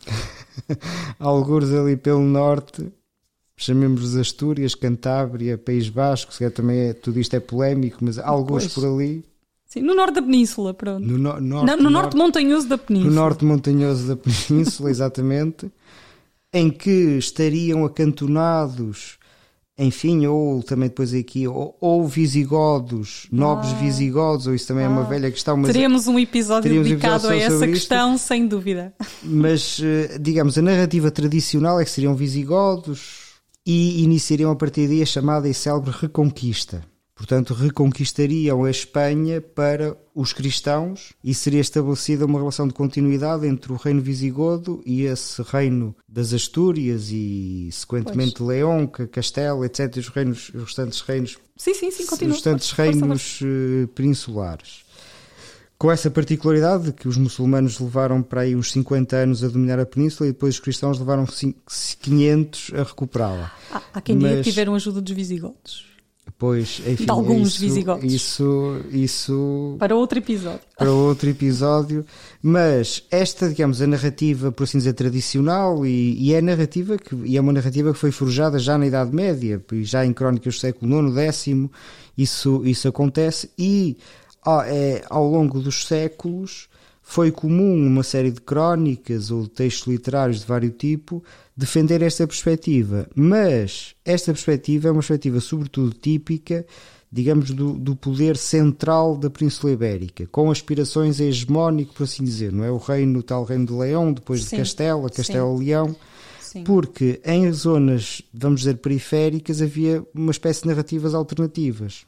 alguns ali pelo norte, chamemos de Astúrias, Cantábria, País Basco, se também é, tudo isto é polémico, mas alguns pois. Por ali. Sim, no norte da península, pronto. No, no, norte, no, no norte, norte montanhoso da península. No norte montanhoso da península, exatamente, em que estariam acantonados, enfim, ou também depois aqui, ou, ou visigodos, nobres ah. visigodos, ou isso também ah. é uma velha questão. Mas teremos um episódio teremos dedicado um episódio a essa questão, isto. Sem dúvida. Mas, digamos, a narrativa tradicional é que seriam visigodos e iniciariam a partir daí a chamada e célebre Reconquista. Portanto, reconquistariam a Espanha para os cristãos e seria estabelecida uma relação de continuidade entre o reino visigodo e esse reino das Astúrias e, sequentemente, pois. León, Castela, etcétera, os, reinos, os restantes reinos, sim, sim, sim, continua. Os restantes reinos uh, peninsulares. Com essa particularidade de que os muçulmanos levaram para aí uns cinquenta anos a dominar a península e depois os cristãos levaram quinhentos a recuperá-la. Há, há quem Mas... diga que tiveram ajuda dos visigodos. Pois, enfim, de alguns isso, visigodos. Isso, isso... Para outro episódio. Para outro episódio. Mas esta, digamos, a narrativa, por assim dizer, tradicional, e, e, é, narrativa que, e é uma narrativa que foi forjada já na Idade Média, já em crónicas do século nono, décimo, isso, isso acontece, e ao, é, ao longo dos séculos foi comum uma série de crónicas ou de textos literários de vários tipos defender esta perspectiva, mas esta perspectiva é uma perspectiva sobretudo típica, digamos, do, do poder central da Península Ibérica, com aspirações a hegemónico, por assim dizer, não é? O reino, o tal reino de Leão, depois sim, de Castela, Castela-Leão, porque em zonas, vamos dizer, periféricas havia uma espécie de narrativas alternativas.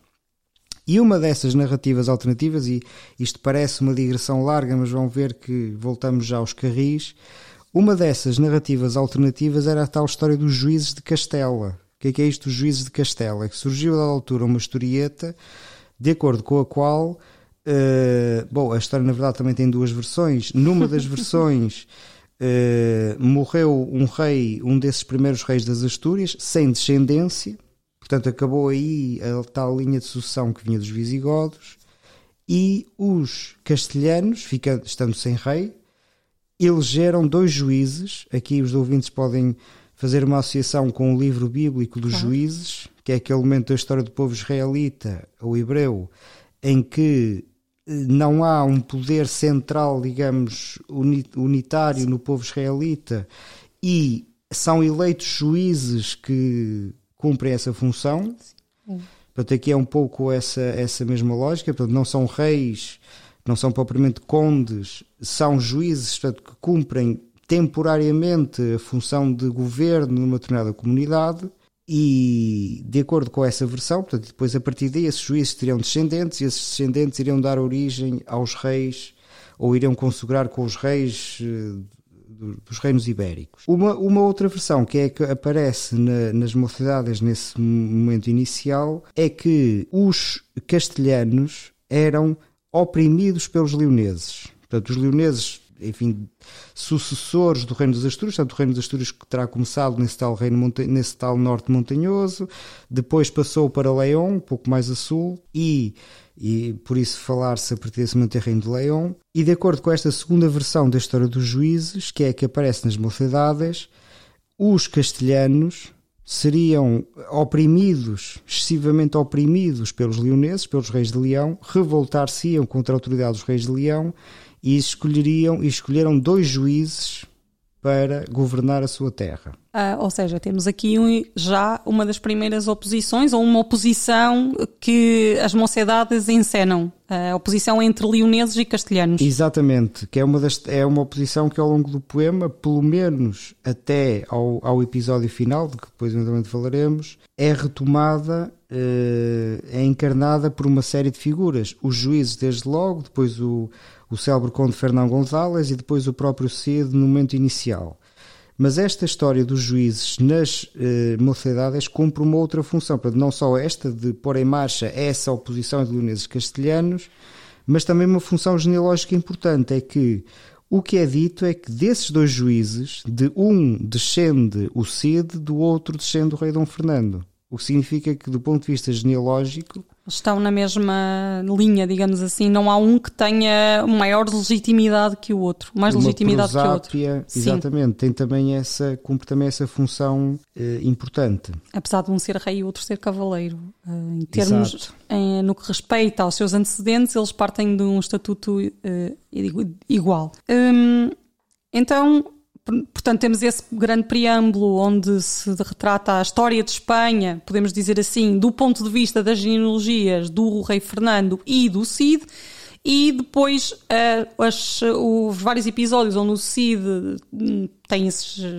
E uma dessas narrativas alternativas, e isto parece uma digressão larga, mas vão ver que voltamos já aos carris, uma dessas narrativas alternativas era a tal história dos juízes de Castela. O que é que é isto dos juízes de Castela? É que surgiu a dada altura uma historieta, de acordo com a qual, uh, bom, a história na verdade também tem duas versões, numa das versões uh, morreu um rei, um desses primeiros reis das Astúrias, sem descendência. Portanto, acabou aí a tal linha de sucessão que vinha dos visigodos, e os castelhanos, ficando, estando sem rei, elegeram dois juízes. Aqui os ouvintes podem fazer uma associação com o livro bíblico dos ah. juízes, que é aquele momento da história do povo israelita, ou hebreu, em que não há um poder central, digamos, unitário no povo israelita, e são eleitos juízes que cumprem essa função. Sim. Portanto, aqui é um pouco essa, essa mesma lógica. Portanto, não são reis, não são propriamente condes, são juízes, portanto, que cumprem temporariamente a função de governo numa determinada comunidade, e de acordo com essa versão, portanto, depois a partir daí esses juízes teriam descendentes, e esses descendentes iriam dar origem aos reis, ou iriam consagrar com os reis dos reinos ibéricos. Uma, uma outra versão que é que aparece na, nas mocidades nesse momento inicial é que os castelhanos eram oprimidos pelos leoneses. Portanto, os leoneses, enfim, sucessores do reino das Astúrias, portanto, o reino das Astúrias que terá começado nesse tal, reino monta- nesse tal norte montanhoso, depois passou para León, um pouco mais a sul, e e por isso falar-se a partir desse momento é reino de León. E de acordo com esta segunda versão da história dos juízes, que é a que aparece nas mocidades, os castelhanos seriam oprimidos, excessivamente oprimidos pelos leoneses, pelos reis de Leão, revoltar-se-iam contra a autoridade dos reis de Leão e escolheriam, e escolheram dois juízes para governar a sua terra. Ah, ou seja, temos aqui um, já uma das primeiras oposições, ou uma oposição que as mocidades encenam, a oposição entre leoneses e castelhanos. Exatamente, que é uma, das, é uma oposição que ao longo do poema, pelo menos até ao, ao episódio final, de que depois eventualmente falaremos, é retomada uh, é encarnada por uma série de figuras. Os juízes, desde logo, depois o, o célebre conde Fernão González e depois o próprio Cid no momento inicial. Mas esta história dos juízes nas uh, mocidades cumpre uma outra função, portanto, não só esta de pôr em marcha essa oposição de leoneses castelhanos, mas também uma função genealógica importante, é que o que é dito é que desses dois juízes, de um descende o Cid, do outro descende o rei Dom Fernando. O que significa que, do ponto de vista genealógico... Estão na mesma linha, digamos assim. Não há um que tenha maior legitimidade que o outro. Mais legitimidade que o outro. Exatamente. Tem também essa, cumpre também essa função eh, importante. Apesar de um ser rei e o outro ser cavaleiro. Eh, em termos, em, no que respeita aos seus antecedentes, eles partem de um estatuto eh, igual. Hum, então... Portanto, temos esse grande preâmbulo onde se retrata a história de Espanha, podemos dizer assim, do ponto de vista das genealogias do rei Fernando e do Cid, e depois uh, as, os vários episódios onde o Cid tem esses, uh,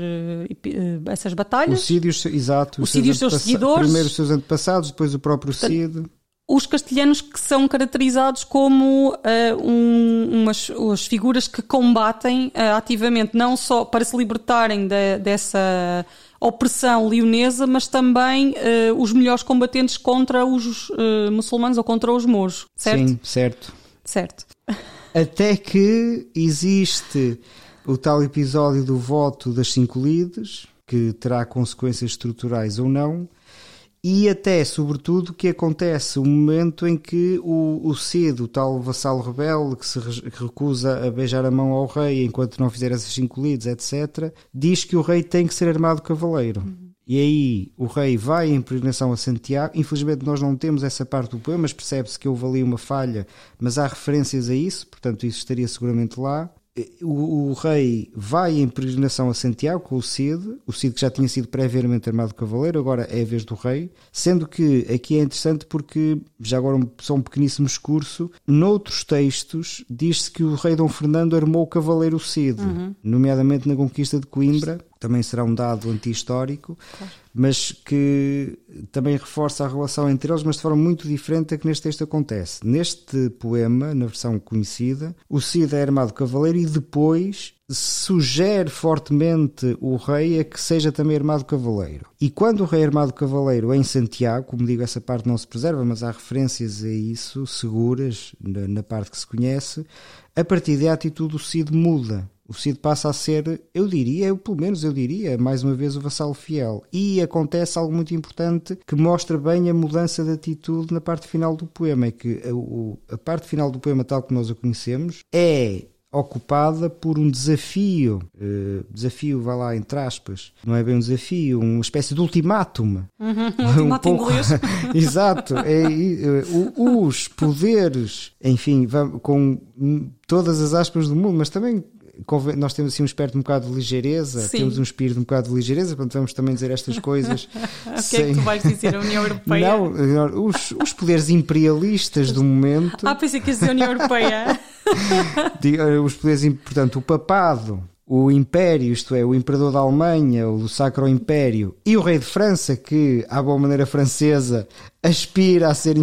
essas batalhas. O Cid e os, exato, o Cid e os seus seguidores. Primeiro os seus antepassados, depois o próprio Cid. Os castelhanos que são caracterizados como uh, um, umas as figuras que combatem uh, ativamente, não só para se libertarem de, dessa opressão leonesa, mas também uh, os melhores combatentes contra os uh, muçulmanos ou contra os mouros, certo? Sim, certo. Certo. Até que existe o tal episódio do voto das cinco lides, que terá consequências estruturais ou não, e até, sobretudo, que acontece o momento em que o, o Cid, o tal vassalo rebelde que se re, que recusa a beijar a mão ao rei enquanto não fizer essas cinco lides, etcétera, diz que o rei tem que ser armado cavaleiro. Uhum. E aí o rei vai em peregrinação a Santiago. Infelizmente nós não temos essa parte do poema, mas percebe-se que houve ali uma falha, mas há referências a isso, portanto isso estaria seguramente lá. O, o rei vai em peregrinação a Santiago com o Cid, o Cid que já tinha sido previamente armado cavaleiro, agora é a vez do rei, sendo que aqui é interessante porque, já agora um, só um pequeníssimo excurso, noutros textos diz-se que o rei Dom Fernando armou o cavaleiro Cid, uhum. nomeadamente na conquista de Coimbra, também será um dado anti-histórico, claro. Mas que também reforça a relação entre eles, mas de forma muito diferente da que neste texto acontece. Neste poema, na versão conhecida, o Cid é armado cavaleiro e depois sugere fortemente o rei a que seja também armado cavaleiro. E quando o rei é armado cavaleiro em Santiago, como digo, essa parte não se preserva, mas há referências a isso, seguras, na, na parte que se conhece, a partir daí a atitude do Cid muda. O Cid passa a ser, eu diria, eu, pelo menos eu diria, mais uma vez o vassalo fiel. E acontece algo muito importante que mostra bem a mudança de atitude na parte final do poema. É que a, o, a parte final do poema, tal como nós a conhecemos, é ocupada por um desafio, uh, desafio, vá lá, entre aspas, não é bem um desafio, uma espécie de ultimátum. Uhum, um ultimátum um pouco... inglês. Exato. É, uh, os poderes, enfim, com todas as aspas do mundo, mas também nós temos assim um espírito um bocado de ligeireza, Sim. temos um espírito um bocado de ligeireza, portanto vamos também dizer estas coisas. O sem... que é que tu vais dizer, a União Europeia? Não, os, os poderes imperialistas do momento. Ah, pensei que ia dizer a União Europeia. Os poderes, portanto, o papado, o império, isto é, o imperador da Alemanha, o do Sacro Império, e o rei de França, que, à boa maneira francesa, aspira a ser...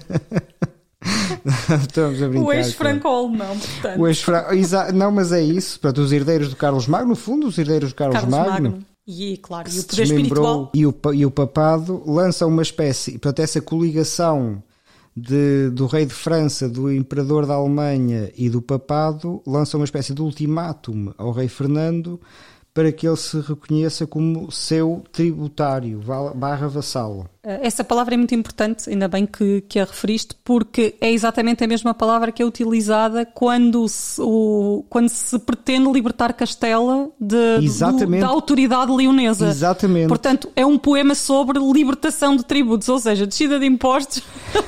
Estamos a brincar. O ex-franco-alemão, portanto. O ex-fra... Exa... Não, mas é isso. Portanto, os herdeiros do Carlos Magno, no fundo, os herdeiros do Carlos, Carlos Magno. Magno. E, claro, e o poder espiritual. E o, e o papado lançam uma espécie... Portanto, essa coligação de, do rei de França, do imperador da Alemanha e do papado lança uma espécie de ultimátum ao rei Fernando para que ele se reconheça como seu tributário barra vassalo. Essa palavra é muito importante, ainda bem que, que a referiste, porque é exatamente a mesma palavra que é utilizada quando se, o, quando se pretende libertar Castela de, do, da autoridade leonesa. Exatamente. Portanto, é um poema sobre libertação de tributos, ou seja, descida de impostos.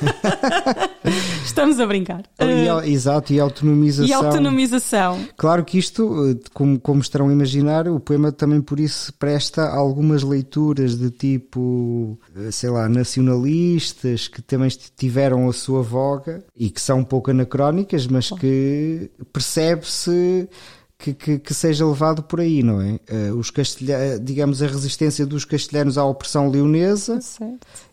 Estamos a brincar. E, uh, exato, e autonomização. E autonomização. Claro que isto, como, como estarão a imaginar, o poema também por isso presta algumas leituras de tipo... sei lá, nacionalistas que também tiveram a sua voga e que são um pouco anacrónicas, mas que percebe-se que, que, que seja levado por aí, não é? Os castelhanos, digamos, a resistência dos castelhanos à opressão leonesa. Certo.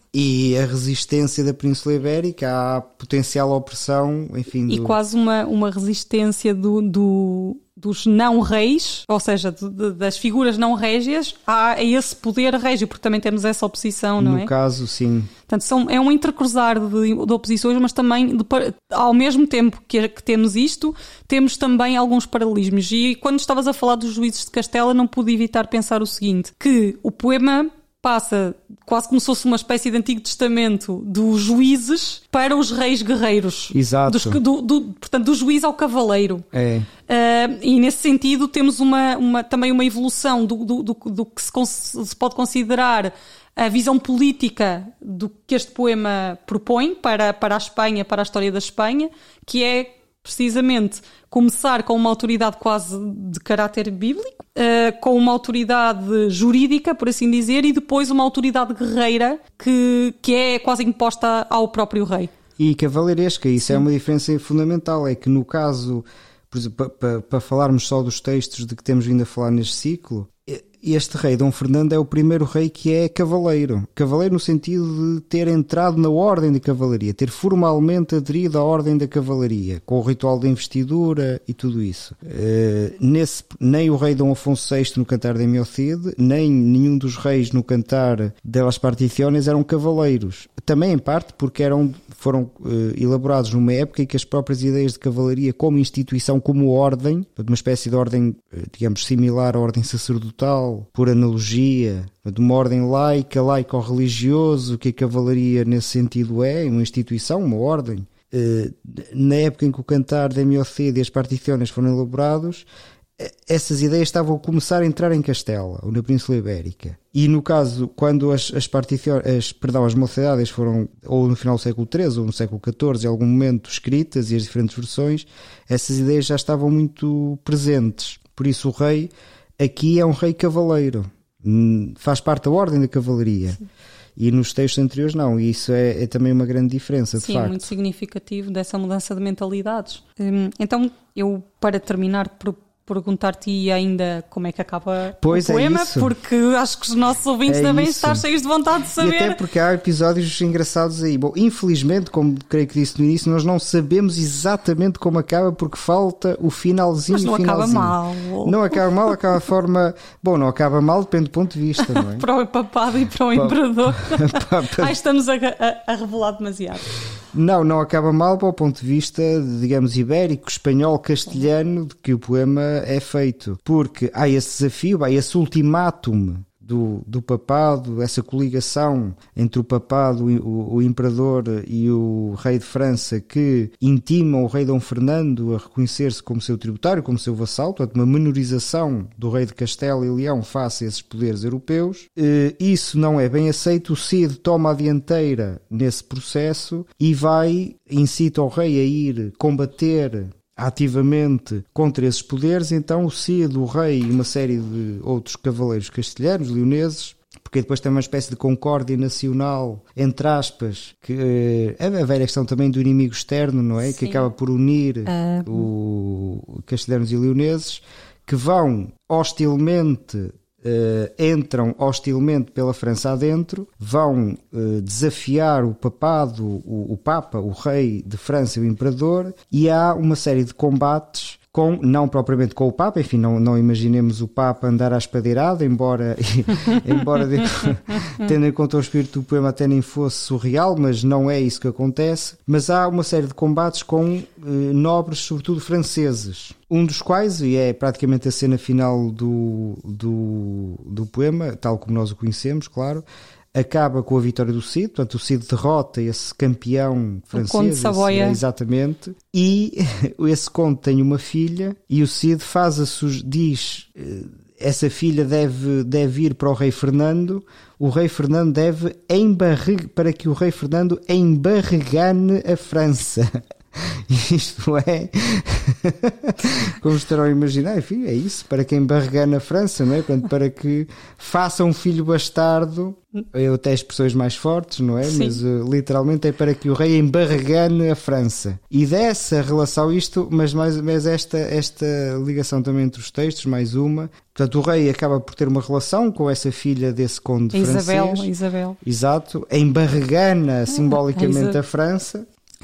e a resistência da Península Ibérica à potencial opressão, enfim... E do... quase uma, uma resistência do, do, dos não-reis, ou seja, de, de, das figuras não-régias, a, a esse poder régio, porque também temos essa oposição, não no é? No caso, sim. Portanto, são, é um intercruzar de, de oposições, mas também, de, ao mesmo tempo que, que temos isto, temos também alguns paralelismos. E quando estavas a falar dos juízes de Castela, não pude evitar pensar o seguinte, que o poema passa quase como se fosse uma espécie de Antigo Testamento dos juízes para os reis guerreiros. Exato. Dos, do, do, portanto, do juiz ao cavaleiro. É. Uh, e nesse sentido temos uma, uma, também uma evolução do, do, do, do que se, se pode considerar a visão política do que este poema propõe para, para a Espanha, para a história da Espanha, que é precisamente começar com uma autoridade quase de caráter bíblico, uh, com uma autoridade jurídica, por assim dizer, e depois uma autoridade guerreira que, que é quase imposta ao próprio rei. E cavaleiresca, isso Sim. é uma diferença fundamental, é que no caso, por exemplo, para, para, para falarmos só dos textos de que temos vindo a falar neste ciclo, este rei Dom Fernando é o primeiro rei que é cavaleiro. Cavaleiro no sentido de ter entrado na ordem de cavalaria, ter formalmente aderido à ordem da cavalaria, com o ritual da investidura e tudo isso. Uh, nesse, nem o rei Dom Afonso sexto no Cantar de Meu Cid, nem nenhum dos reis no Cantar de las Particiones eram cavaleiros. Também em parte porque eram, foram uh, elaborados numa época em que as próprias ideias de cavalaria como instituição, como ordem, uma espécie de ordem, digamos, similar à ordem sacerdotal, por analogia, de uma ordem laica, laico-religioso, que a cavalaria nesse sentido é, uma instituição, uma ordem. Na época em que o Cantar de Meu Cid e as Particiones foram elaborados, essas ideias estavam a começar a entrar em Castela, ou na Península Ibérica. E no caso, quando as, as, as, perdão, as mocidades foram, ou no final do século treze, ou no século catorze, em algum momento escritas, e as diferentes versões, essas ideias já estavam muito presentes. Por isso o rei aqui é um rei cavaleiro, faz parte da ordem da cavalaria. Sim. E nos textos anteriores não, e isso é, é também uma grande diferença, de Sim, facto. Sim, muito significativo dessa mudança de mentalidades. Então, eu, para terminar, perguntar-te ainda como é que acaba pois o poema, é isso. Porque acho que os nossos ouvintes é devem isso. estar cheios de vontade de saber. E até porque há episódios engraçados aí. Bom, infelizmente, como creio que disse no início, nós não sabemos exatamente como acaba porque falta o finalzinho. Mas não finalzinho. acaba mal. Não acaba mal, acaba de forma... Bom, não acaba mal, depende do ponto de vista, não é? Para o papado e para o imperador. Ah, estamos a, a, a revelar demasiado. Não, não acaba mal para o ponto de vista, digamos, ibérico, espanhol, castelhano, de que o poema é feito. Porque há esse desafio, há esse ultimátum do, do papado, essa coligação entre o papado, o, o imperador e o rei de França, que intimam o rei Dom Fernando a reconhecer-se como seu tributário, como seu vassalo, portanto uma menorização do rei de Castela e Leão face a esses poderes europeus. Isso não é bem aceito, o Cid toma a dianteira nesse processo e vai, incita o rei a ir combater ativamente contra esses poderes. Então o Cid, o rei e uma série de outros cavaleiros castelhanos, leoneses, porque depois tem uma espécie de concórdia nacional, entre aspas, que é a velha questão também do inimigo externo, não é? Sim. Que acaba por unir uh... o castelhanos e leoneses, que vão hostilmente Uh, entram hostilmente pela França adentro, vão uh, desafiar o papado, o, o Papa, o rei de França e o imperador, e há uma série de combates, com, não propriamente com o Papa, enfim, não, não imaginemos o Papa andar à espadeirada, embora, embora de, tendo em conta o espírito do poema até nem fosse surreal, mas não é isso que acontece. Mas há uma série de combates com eh, nobres, sobretudo franceses, um dos quais, e é praticamente a cena final do, do, do poema, tal como nós o conhecemos, claro, acaba com a vitória do Cid, portanto o Cid derrota esse campeão francês, o Conde de Savoia. Esse, exatamente, e esse conde tem uma filha e o Cid faz a su- diz essa filha deve, deve ir para o rei Fernando, o rei Fernando deve embarregar, para que o rei Fernando embarregane a França. Isto é, como estarão a imaginar, enfim, é isso, para quem barregana a França, não é? Portanto, para que faça um filho bastardo, eu até expressões mais fortes, não é? Sim. Mas uh, literalmente é para que o rei embarregane a França. E dessa relação isto, mas mais mas esta, esta ligação também entre os textos, mais uma. Portanto, o rei acaba por ter uma relação com essa filha desse conde Isabel, francês. Isabel. Exato, embarregana simbolicamente Isa- a França.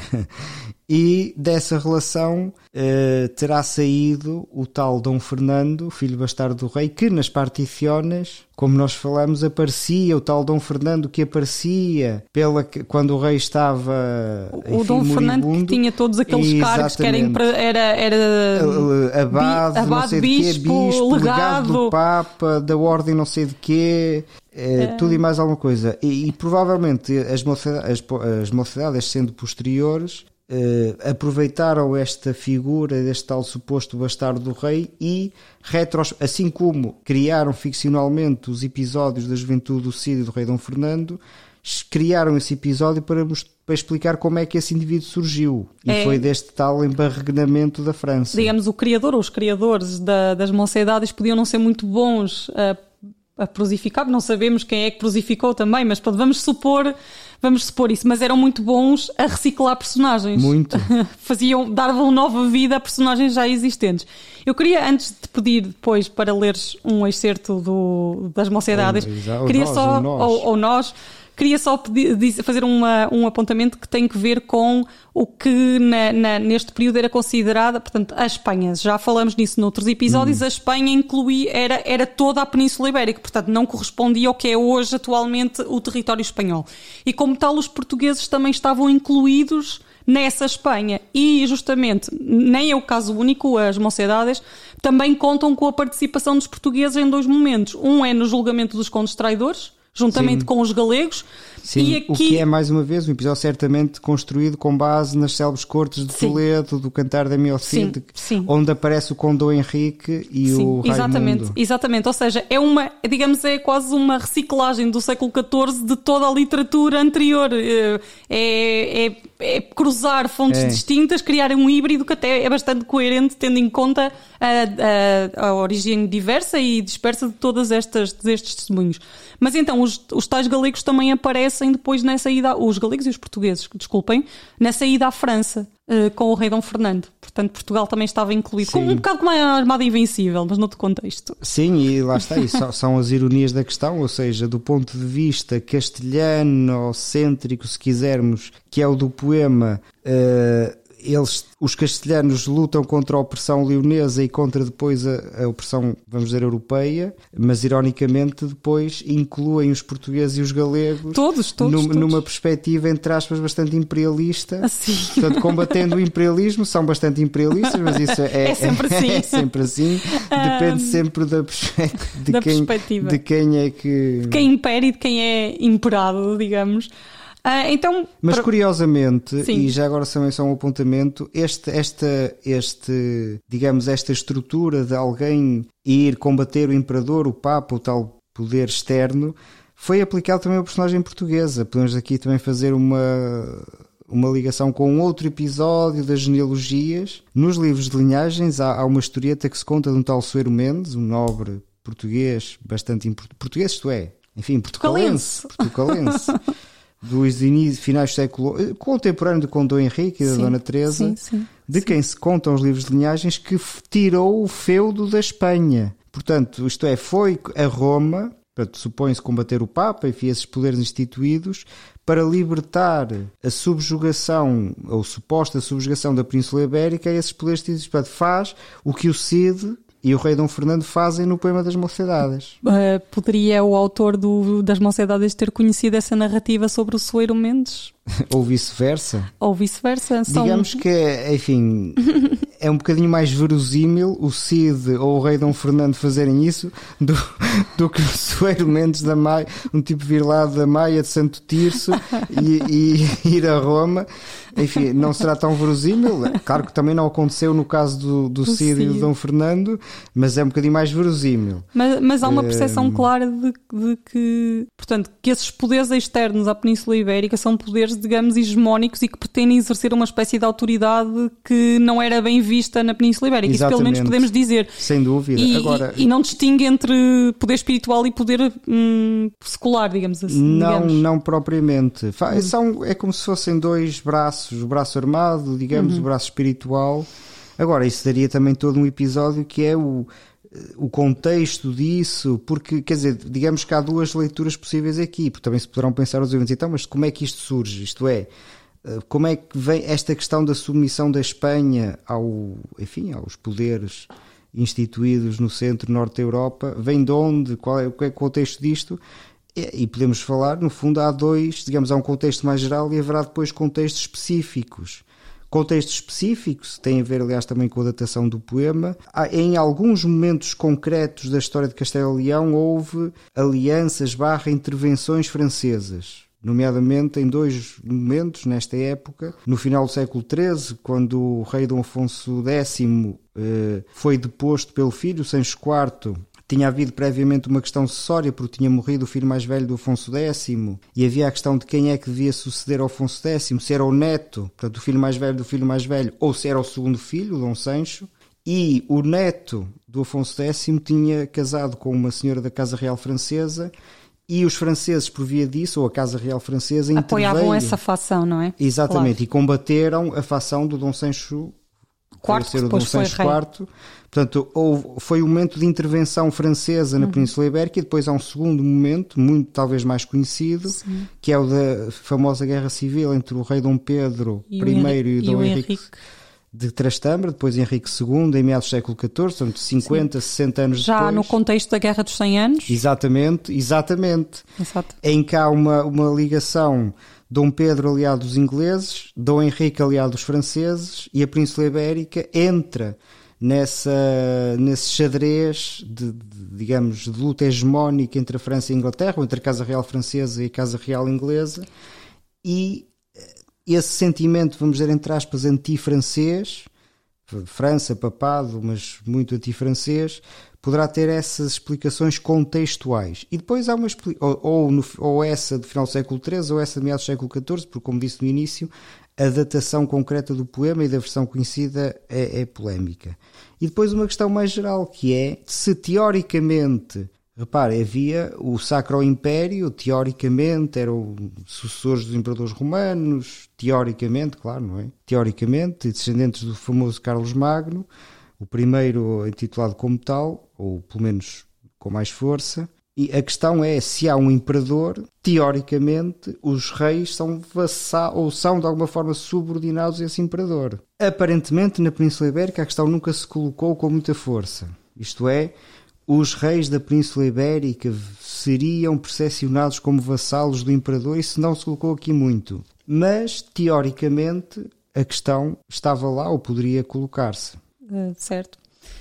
E dessa relação uh, terá saído o tal Dom Fernando, filho bastardo do rei, que nas particiones, como nós falamos, aparecia, o tal Dom Fernando que aparecia pela, quando o rei estava, O enfim, Dom Fernando que moribundo. tinha todos aqueles cargos que era, Exatamente. impre- era, era Uh, abade, bi- não abade, sei de quê, bispo, bispo, legado legado. do Papa, da ordem não sei de quê, eh, tudo e mais alguma coisa. E, e provavelmente as mocidades, as, po- as mocidades sendo posteriores, eh, aproveitaram esta figura deste tal suposto bastardo do rei e, retros, assim como criaram ficcionalmente os episódios da juventude do Cid e do rei Dom Fernando, criaram esse episódio para, para explicar como é que esse indivíduo surgiu. E É. foi deste tal embarregamento da França. digamos, o criador ou os criadores da, das Mocidades podiam não ser muito bons a, a prosificar, não sabemos quem é que prosificou também, mas pronto, vamos supor, vamos supor isso, mas eram muito bons a reciclar personagens. Muito. Faziam, davam nova vida a personagens já existentes. Eu queria, antes de pedir depois para leres um excerto do, das Mocidades, Ou- ou queria nós, só, ou nós. ou, ou nós, queria só pedir, diz- fazer uma, um apontamento que tem que ver com o que na- na- neste período era considerada, portanto, a Espanha. Já falamos nisso noutros episódios, Hum. a Espanha incluía, era, era toda a Península Ibérica, portanto, não correspondia ao que é hoje, atualmente, o território espanhol. E como tal, os portugueses também estavam incluídos nessa Espanha. E, justamente, nem é o caso único, as Mocidades também contam com a participação dos portugueses em dois momentos. Um é no julgamento dos condes traidores, juntamente Sim. com os galegos. Sim, e aqui... o que é mais uma vez um episódio certamente construído com base nas célebres cortes de Sim. Toledo, do Cantar da Miocide, Sim, sim. onde aparece o Conde Dom Henrique e Sim, o exatamente, Raimundo. exatamente. Ou seja, é uma, digamos, é quase uma reciclagem do século catorze de toda a literatura anterior. É, é, é cruzar fontes É. distintas, criar um híbrido que até é bastante coerente, tendo em conta a, a, a origem diversa e dispersa de todas estas destes testemunhos. Mas então, os, os tais galegos também aparecem depois nessa ida, os galegos e os portugueses, desculpem, nessa ida à França, eh, com o rei Dom Fernando. Portanto, Portugal também estava incluído, com, Sim. um bocado como a Armada Invencível, mas noutro contexto. Sim, e lá está, e são, são as ironias da questão, ou seja, do ponto de vista castelhano-cêntrico, se quisermos, que é o do poema, eh, eles, os castelhanos lutam contra a opressão leonesa e contra depois a, a opressão, vamos dizer, europeia, mas ironicamente depois incluem os portugueses e os galegos Todos, todos, num- todos. numa perspectiva, entre aspas, bastante imperialista. Assim. Portanto, combatendo o imperialismo, são bastante imperialistas, mas isso é, É sempre assim. é sempre assim. Depende sempre da, perspe- de Da quem, perspectiva. de quem é que... Quem impera e de quem é imperado, digamos. Ah, então, Mas para- curiosamente, Sim. e já agora também só um apontamento, este, esta, este, digamos, esta estrutura de alguém ir combater o imperador, o papa, o tal poder externo, foi aplicado também ao personagem portuguesa. Podemos aqui também fazer uma, uma ligação com outro episódio das genealogias. Nos livros de linhagens há, há uma historieta que se conta de um tal Soeiro Mendes, um nobre português, bastante importante, português isto é, enfim, portucalense, portucalense. Dos inícios, finais do século contemporâneo do Conde Dom Henrique e da Sim, Dona Teresa, sim, sim, de sim. quem se contam os livros de linhagens, que f- tirou o feudo da Espanha. Portanto, isto é, foi a Roma, portanto, supõe-se combater o Papa, enfim, esses poderes instituídos, para libertar a subjugação, ou suposta subjugação da Península Ibérica a esses poderes instituídos. Portanto, faz o que o Cid e o rei Dom Fernando fazem no poema das Mocidades. ah, poderia o autor do, das Mocidades ter conhecido essa narrativa sobre o Soeiro Mendes? Ou vice-versa. Ou vice-versa? São- Digamos que, enfim, é um bocadinho mais verosímil o Cid ou o rei Dom Fernando fazerem isso do, do que o Soeiro Mendes da Maia, um tipo vir lá da Maia de Santo Tirso e, e ir a Roma. Enfim, não será tão verosímil. Claro que também não aconteceu no caso do, do Do Cid e do Cid. Dom Fernando, mas é um bocadinho mais verosímil. Mas, mas há uma Eh, percepção clara de, de que, portanto, que esses poderes externos à Península Ibérica são poderes poderes, digamos, hegemónicos e que pretendem exercer uma espécie de autoridade que não era bem vista na Península Ibérica. Exatamente. Isso pelo menos podemos dizer. Sem dúvida. E, Agora... e, e não distingue entre poder espiritual e poder hum, secular, digamos assim. Não, digamos. não propriamente. Uhum. São, é como se fossem dois braços, o braço armado, digamos, uhum. o braço espiritual. Agora, isso daria também todo um episódio que é o, o contexto disso, porque, quer dizer, digamos que há duas leituras possíveis aqui, porque também se poderão pensar os ouvintes, então, mas como é que isto surge? Isto é, como é que vem esta questão da submissão da Espanha ao, enfim, aos poderes instituídos no centro-norte da Europa? Vem de onde? Qual é, qual é o contexto disto? E podemos falar, no fundo, há dois, digamos, há um contexto mais geral e haverá depois contextos específicos. Contextos específicos têm a ver, aliás, também com a datação do poema. Em alguns momentos concretos da história de Castelo e Leão houve alianças barra intervenções francesas, nomeadamente em dois momentos nesta época. No final do século treze, quando o rei Dom Afonso X eh, foi deposto pelo filho, Sancho quarto, tinha havido previamente uma questão sucessória, porque tinha morrido o filho mais velho do Afonso X, e havia a questão de quem é que devia suceder ao Afonso X, se era o neto, portanto o filho mais velho do filho mais velho, ou se era o segundo filho, o Dom Sancho. E o neto do Afonso X tinha casado com uma senhora da Casa Real Francesa, e os franceses, por via disso, ou a Casa Real Francesa, apoiavam interveio. essa facção, não é? Exatamente, claro. E combateram a facção do Dom Sancho quarto, ser o Dom Sancho quarto. Portanto, houve, foi um momento de intervenção francesa na uhum. Península Ibérica, e depois há um segundo momento, muito talvez mais conhecido, Sim. que é o da famosa Guerra Civil entre o rei Dom Pedro I e o Dom Henrique, Henrique de Trastamara, depois Henrique segundo, em meados do século catorze, portanto cinquenta, Sim. sessenta anos Já depois. Já no contexto da Guerra dos cem anos. Exatamente, exatamente. Exato. Em que há uma, uma ligação... Dom Pedro aliado dos ingleses, Dom Henrique aliado dos franceses, e a Península Ibérica entra nessa, nesse xadrez de, de, digamos, de luta hegemónica entre a França e a Inglaterra, ou entre a Casa Real Francesa e a Casa Real Inglesa, e esse sentimento, vamos dizer entre aspas, anti-francês, França, papado, mas muito anti-francês, poderá ter essas explicações contextuais. E depois há uma ou, ou, no, ou essa de final do século treze ou essa de meados do século catorze, porque, como disse no início, a datação concreta do poema e da versão conhecida é, é polémica. E depois uma questão mais geral, que é se teoricamente, repare, havia o Sacro Império, teoricamente eram sucessores dos imperadores romanos, teoricamente, claro, não é? Teoricamente, descendentes do famoso Carlos Magno, o primeiro intitulado como tal, ou pelo menos com mais força. E a questão é, se há um imperador, teoricamente os reis são vassal, ou são de alguma forma subordinados a esse imperador. Aparentemente na Península Ibérica a questão nunca se colocou com muita força. Isto é, os reis da Península Ibérica seriam percepcionados como vassalos do imperador, isso não se colocou aqui muito. Mas, teoricamente, a questão estava lá ou poderia colocar-se. Uh, certo.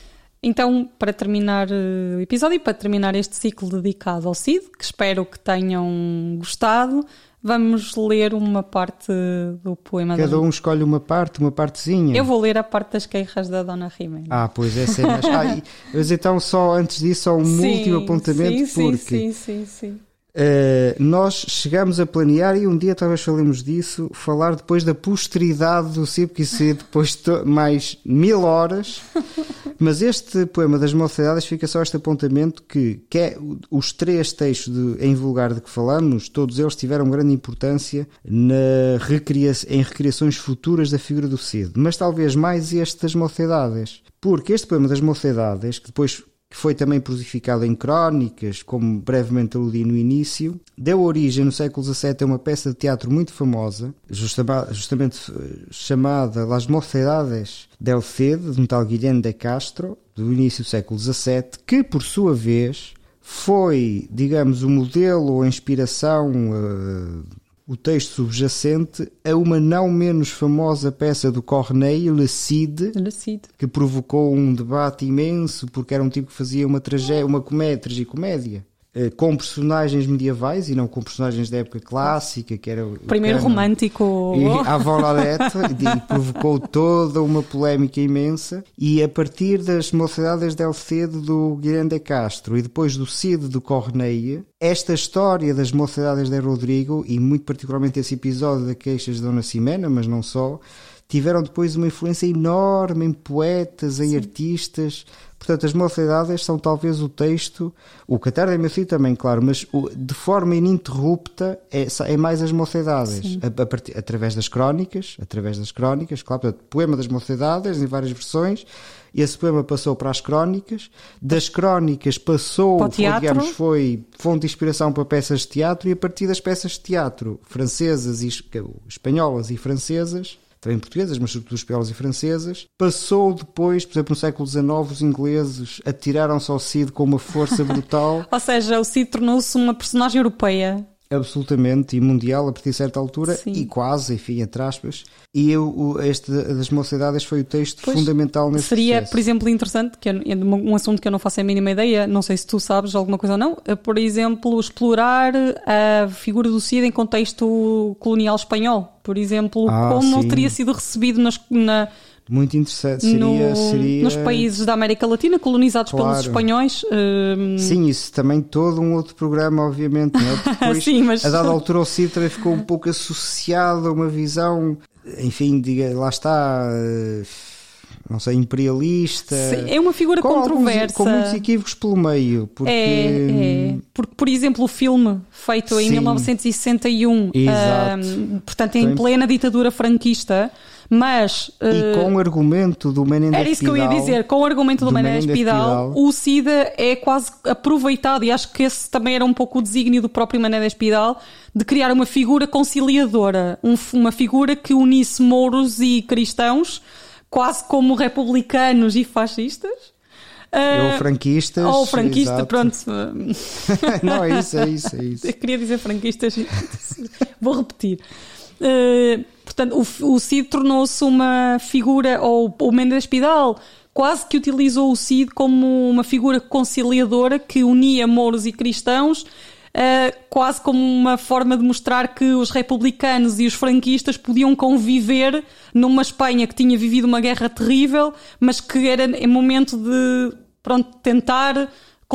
Então, para terminar o episódio e para terminar este ciclo dedicado ao Cid, que espero que tenham gostado, vamos ler uma parte do poema. Cada da... um escolhe uma parte, uma partezinha. Eu vou ler a parte das queixas da Dona Rimena. Ah, pois essa é mais... ah, mas então, só antes disso, só um sim, último apontamento, sim, porque... Sim, sim, sim, sim. Uh, nós chegamos a planear, e um dia talvez falemos disso, falar depois da posteridade do Cid, porque isso é depois de mais mil horas, mas este poema das Mocedades fica só este apontamento que, que é, os três textos de, em vulgar de que falamos, todos eles tiveram grande importância na recria, em recriações futuras da figura do Cid, mas talvez mais este das Mocedades, porque este poema das Mocedades, que depois que foi também prosificado em crónicas, como brevemente aludi no início, deu origem no século dezassete a uma peça de teatro muito famosa, justamente chamada Las Mocedades del Cid, de um tal Guilherme de Castro, do início do século dezassete, que, por sua vez, foi, digamos, o modelo ou a inspiração, uh, o texto subjacente a uma não menos famosa peça do Corneille, Le Cid, Le Cid, que provocou um debate imenso, porque era um tipo que fazia uma tragédia, uma comédia, tragicomédia, com personagens medievais e não com personagens da época clássica, que era o primeiro canon, romântico e avant la lettre, e provocou toda uma polémica imensa. E a partir das Mocidades del Cid do Guilherme de Castro e depois do Cid do Corneille, esta história das Mocidades de Rodrigo, e muito particularmente esse episódio da Queixas de Dona Ximena, mas não só, tiveram depois uma influência enorme em poetas, em Sim. artistas. Portanto, as Mocidades são talvez o texto, o Cantar de Meu Cid também, claro, mas o, de forma ininterrupta é, é mais as Mocidades, a, a partir, através das crónicas, através das crónicas, claro, portanto, poema das Mocidades em várias versões. Esse poema passou para as crónicas, das crónicas passou, foi, digamos, foi fonte de inspiração para peças de teatro, e a partir das peças de teatro francesas e espanholas e francesas, também portuguesas, mas sobretudo espanholas e francesas, passou depois, por exemplo, no século dezenove, os ingleses atiraram-se ao Cid com uma força brutal. Ou seja, o Cid tornou-se uma personagem europeia. Absolutamente, e mundial a partir de certa altura. Sim. E quase, enfim, entre aspas. E eu, este das Mocidades foi o texto pois, fundamental nesse seria, processo. Por exemplo, interessante, que é um assunto que eu não faço a mínima ideia, não sei se tu sabes alguma coisa ou não, por exemplo, explorar a figura do Cid em contexto colonial espanhol. Por exemplo, ah, como sim. teria sido recebido nas, na... Muito interessante. Seria, no, seria... nos países da América Latina, colonizados claro. pelos espanhóis. Um... Sim, isso também todo um outro programa, obviamente. Não é? Depois, Sim, mas... a dada altura, o Cid também ficou um pouco associado a uma visão, enfim, diga, lá está, não sei, imperialista. Sim, é uma figura com controversa. Alguns, com muitos equívocos pelo meio. Porque... É, é. Porque, por exemplo, o filme feito em Sim. mil novecentos e sessenta e um, um, portanto, em plena ditadura franquista, mas... E uh, com o argumento do Menéndez Pidal... Era isso que eu ia dizer, com o argumento do, do Menéndez Pidal, Pidal, o Cid é quase aproveitado, e acho que esse também era um pouco o desígnio do próprio Menéndez Pidal, de criar uma figura conciliadora, um, uma figura que unisse mouros e cristãos, quase como republicanos e fascistas. Uh, ou franquistas. Ou franquista, exato. Pronto. Não, é isso, é isso, é isso. Eu queria dizer franquistas, vou repetir. Uh, portanto, o, o Cid tornou-se uma figura, ou o Menéndez Pidal quase que utilizou o Cid como uma figura conciliadora que unia mouros e cristãos, uh, quase como uma forma de mostrar que os republicanos e os franquistas podiam conviver numa Espanha que tinha vivido uma guerra terrível, mas que era em momento de, pronto, tentar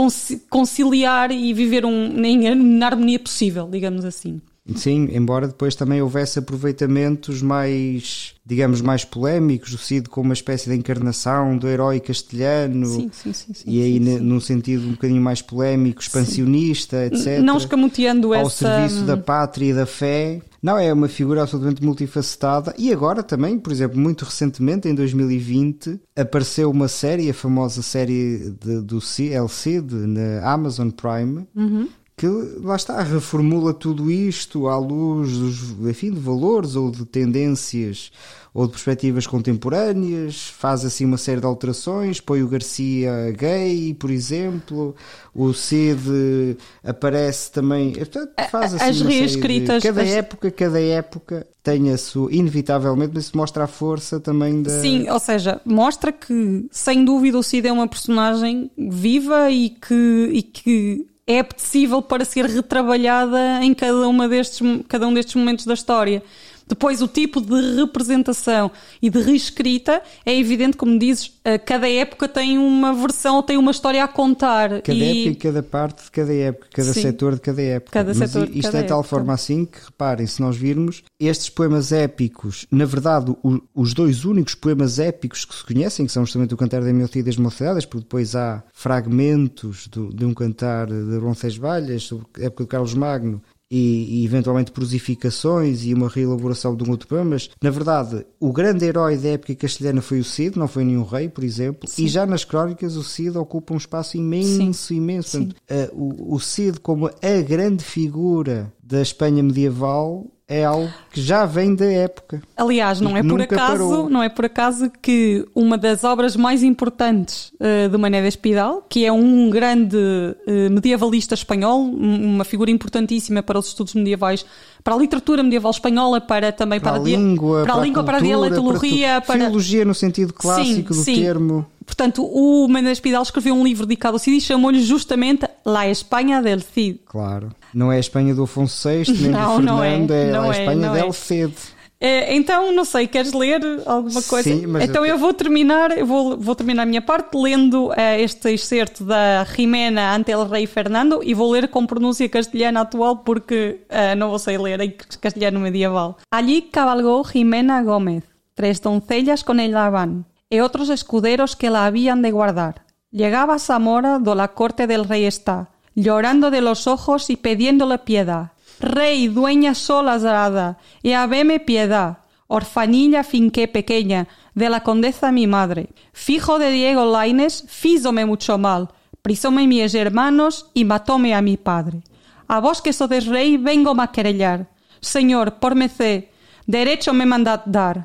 conciliar e viver um, na harmonia possível, digamos assim. Sim, embora depois também houvesse aproveitamentos mais, digamos, mais polémicos, o Cid como uma espécie de encarnação do herói castelhano, sim, sim, sim, sim, e aí sim, sim. num sentido um bocadinho mais polémico, expansionista, sim. etcétera. Não escamoteando ao essa... Ao serviço da pátria e da fé. Não, é uma figura absolutamente multifacetada. E agora também, por exemplo, muito recentemente, em dois mil e vinte, apareceu uma série, a famosa série de, do Cid, El Cid, na Amazon Prime, uhum. que lá está, reformula tudo isto à luz dos, enfim, de valores ou de tendências ou de perspectivas contemporâneas, faz assim uma série de alterações, põe o Garcia gay, por exemplo, o Cid aparece também, portanto, faz assim as uma reescritas, série de, cada as... época, cada época tem a sua, inevitavelmente, mas isso mostra a força também da... Sim, ou seja, mostra que, sem dúvida, o Cid é uma personagem viva e que, e que é apetecível para ser retrabalhada em cada, uma destes, cada um destes momentos da história. Depois, o tipo de representação e de reescrita é evidente, como dizes, cada época tem uma versão ou tem uma história a contar. Cada e... época e cada parte de cada época, cada Sim. setor de cada época. Cada Mas setor isto de cada é de tal época. forma assim que, reparem, se nós virmos, estes poemas épicos, na verdade, o, os dois únicos poemas épicos que se conhecem, que são justamente o Cantar de Meu Cid e das Mocidades, porque depois há fragmentos do, de um cantar de Roncesvalles, sobre a época de Carlos Magno, E, e eventualmente prosificações e uma reelaboração de um outro poema, mas na verdade o grande herói da época castelhana foi o Cid, não foi nenhum rei, por exemplo. Sim. E já nas crónicas o Cid ocupa um espaço imenso, Sim. imenso. Portanto, uh, o, o Cid como a grande figura da Espanha medieval é algo que já vem da época. Aliás, não é por acaso, não é por acaso que uma das obras mais importantes uh, do Menéndez Pidal, que é um grande uh, medievalista espanhol, uma figura importantíssima para os estudos medievais, para a literatura medieval espanhola, para também para, para a língua, para, para a língua, a cultura, para a dialetologia, para, para filologia no sentido clássico sim, do sim. termo. Portanto, o Mendes Pidal escreveu um livro dedicado ao Cid e chamou-lhe justamente La Espanha del Cid. Claro. Não é a Espanha do Afonso sexto, nem não, do Fernando, não é, é não a é, Espanha não del é. Cid. É, então, não sei, queres ler alguma coisa? Sim, mas então eu... eu vou terminar, eu vou, vou terminar a minha parte lendo uh, este excerto da Jimena ante el rei Fernando e vou ler com pronúncia castelhana atual porque uh, não vou saber ler em castelhano medieval. Allí cabalgó Jimena Gómez, tres doncellas con el van, e otros escuderos que la habían de guardar. Llegaba a Zamora do la corte del rey está, llorando de los ojos y pidiéndole piedad. Rey, dueña sola zarada, e habeme piedad, orfanilla finqué pequeña, de la condesa mi madre. Fijo de Diego Lainez, fízome mucho mal, prisóme mis hermanos y matóme a mi padre. A vos que sodes rey, vengo a querellar. Señor, por merced, derecho me mandad dar.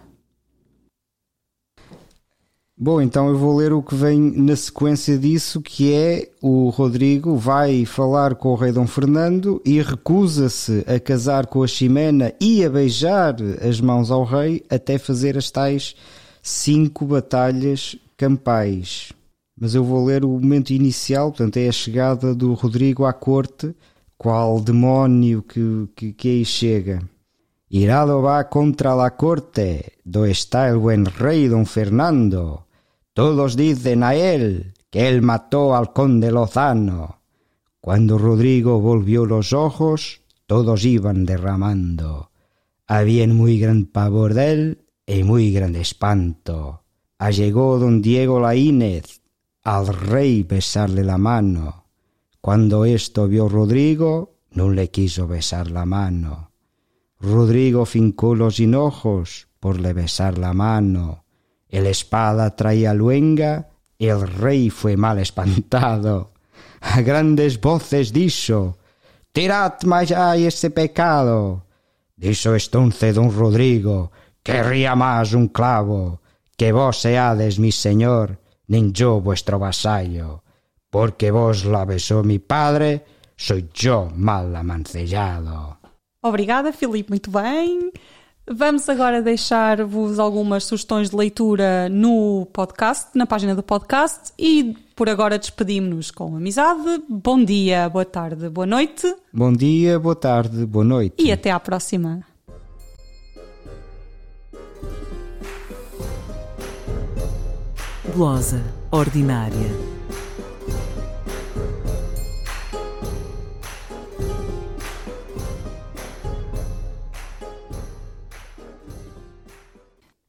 Bom, então eu vou ler o que vem na sequência disso, que é o Rodrigo vai falar com o rei Dom Fernando e recusa-se a casar com a Ximena e a beijar as mãos ao rei até fazer as tais cinco batalhas campais. Mas eu vou ler o momento inicial, portanto é a chegada do Rodrigo à corte, qual demónio que, que, que aí chega. Irado va contra la corte, do está el buen rey Don Fernando. Todos dicen a él que él mató al conde Lozano. Cuando Rodrigo volvió los ojos, todos iban derramando. Había muy gran pavor de él y muy gran espanto. Allegó don Diego Laínez al rey besarle la mano. Cuando esto vio Rodrigo, no le quiso besar la mano. Rodrigo fincó los hinojos por le besar la mano. El espada traía luenga, el rey fue mal espantado. A grandes voces dijo, tirad más allá ese pecado. Dijo entonces don Rodrigo, querría más un clavo, que vos seades mi señor, ni yo vuestro vasallo. Porque vos la besó mi padre, soy yo mal amancillado. Obrigada, Filipe, muito bem. Vamos agora deixar-vos algumas sugestões de leitura no podcast, na página do podcast, e por agora despedimos-nos com amizade. Bom dia, boa tarde, boa noite. Bom dia, boa tarde, boa noite. E até à próxima. Glosa ordinária.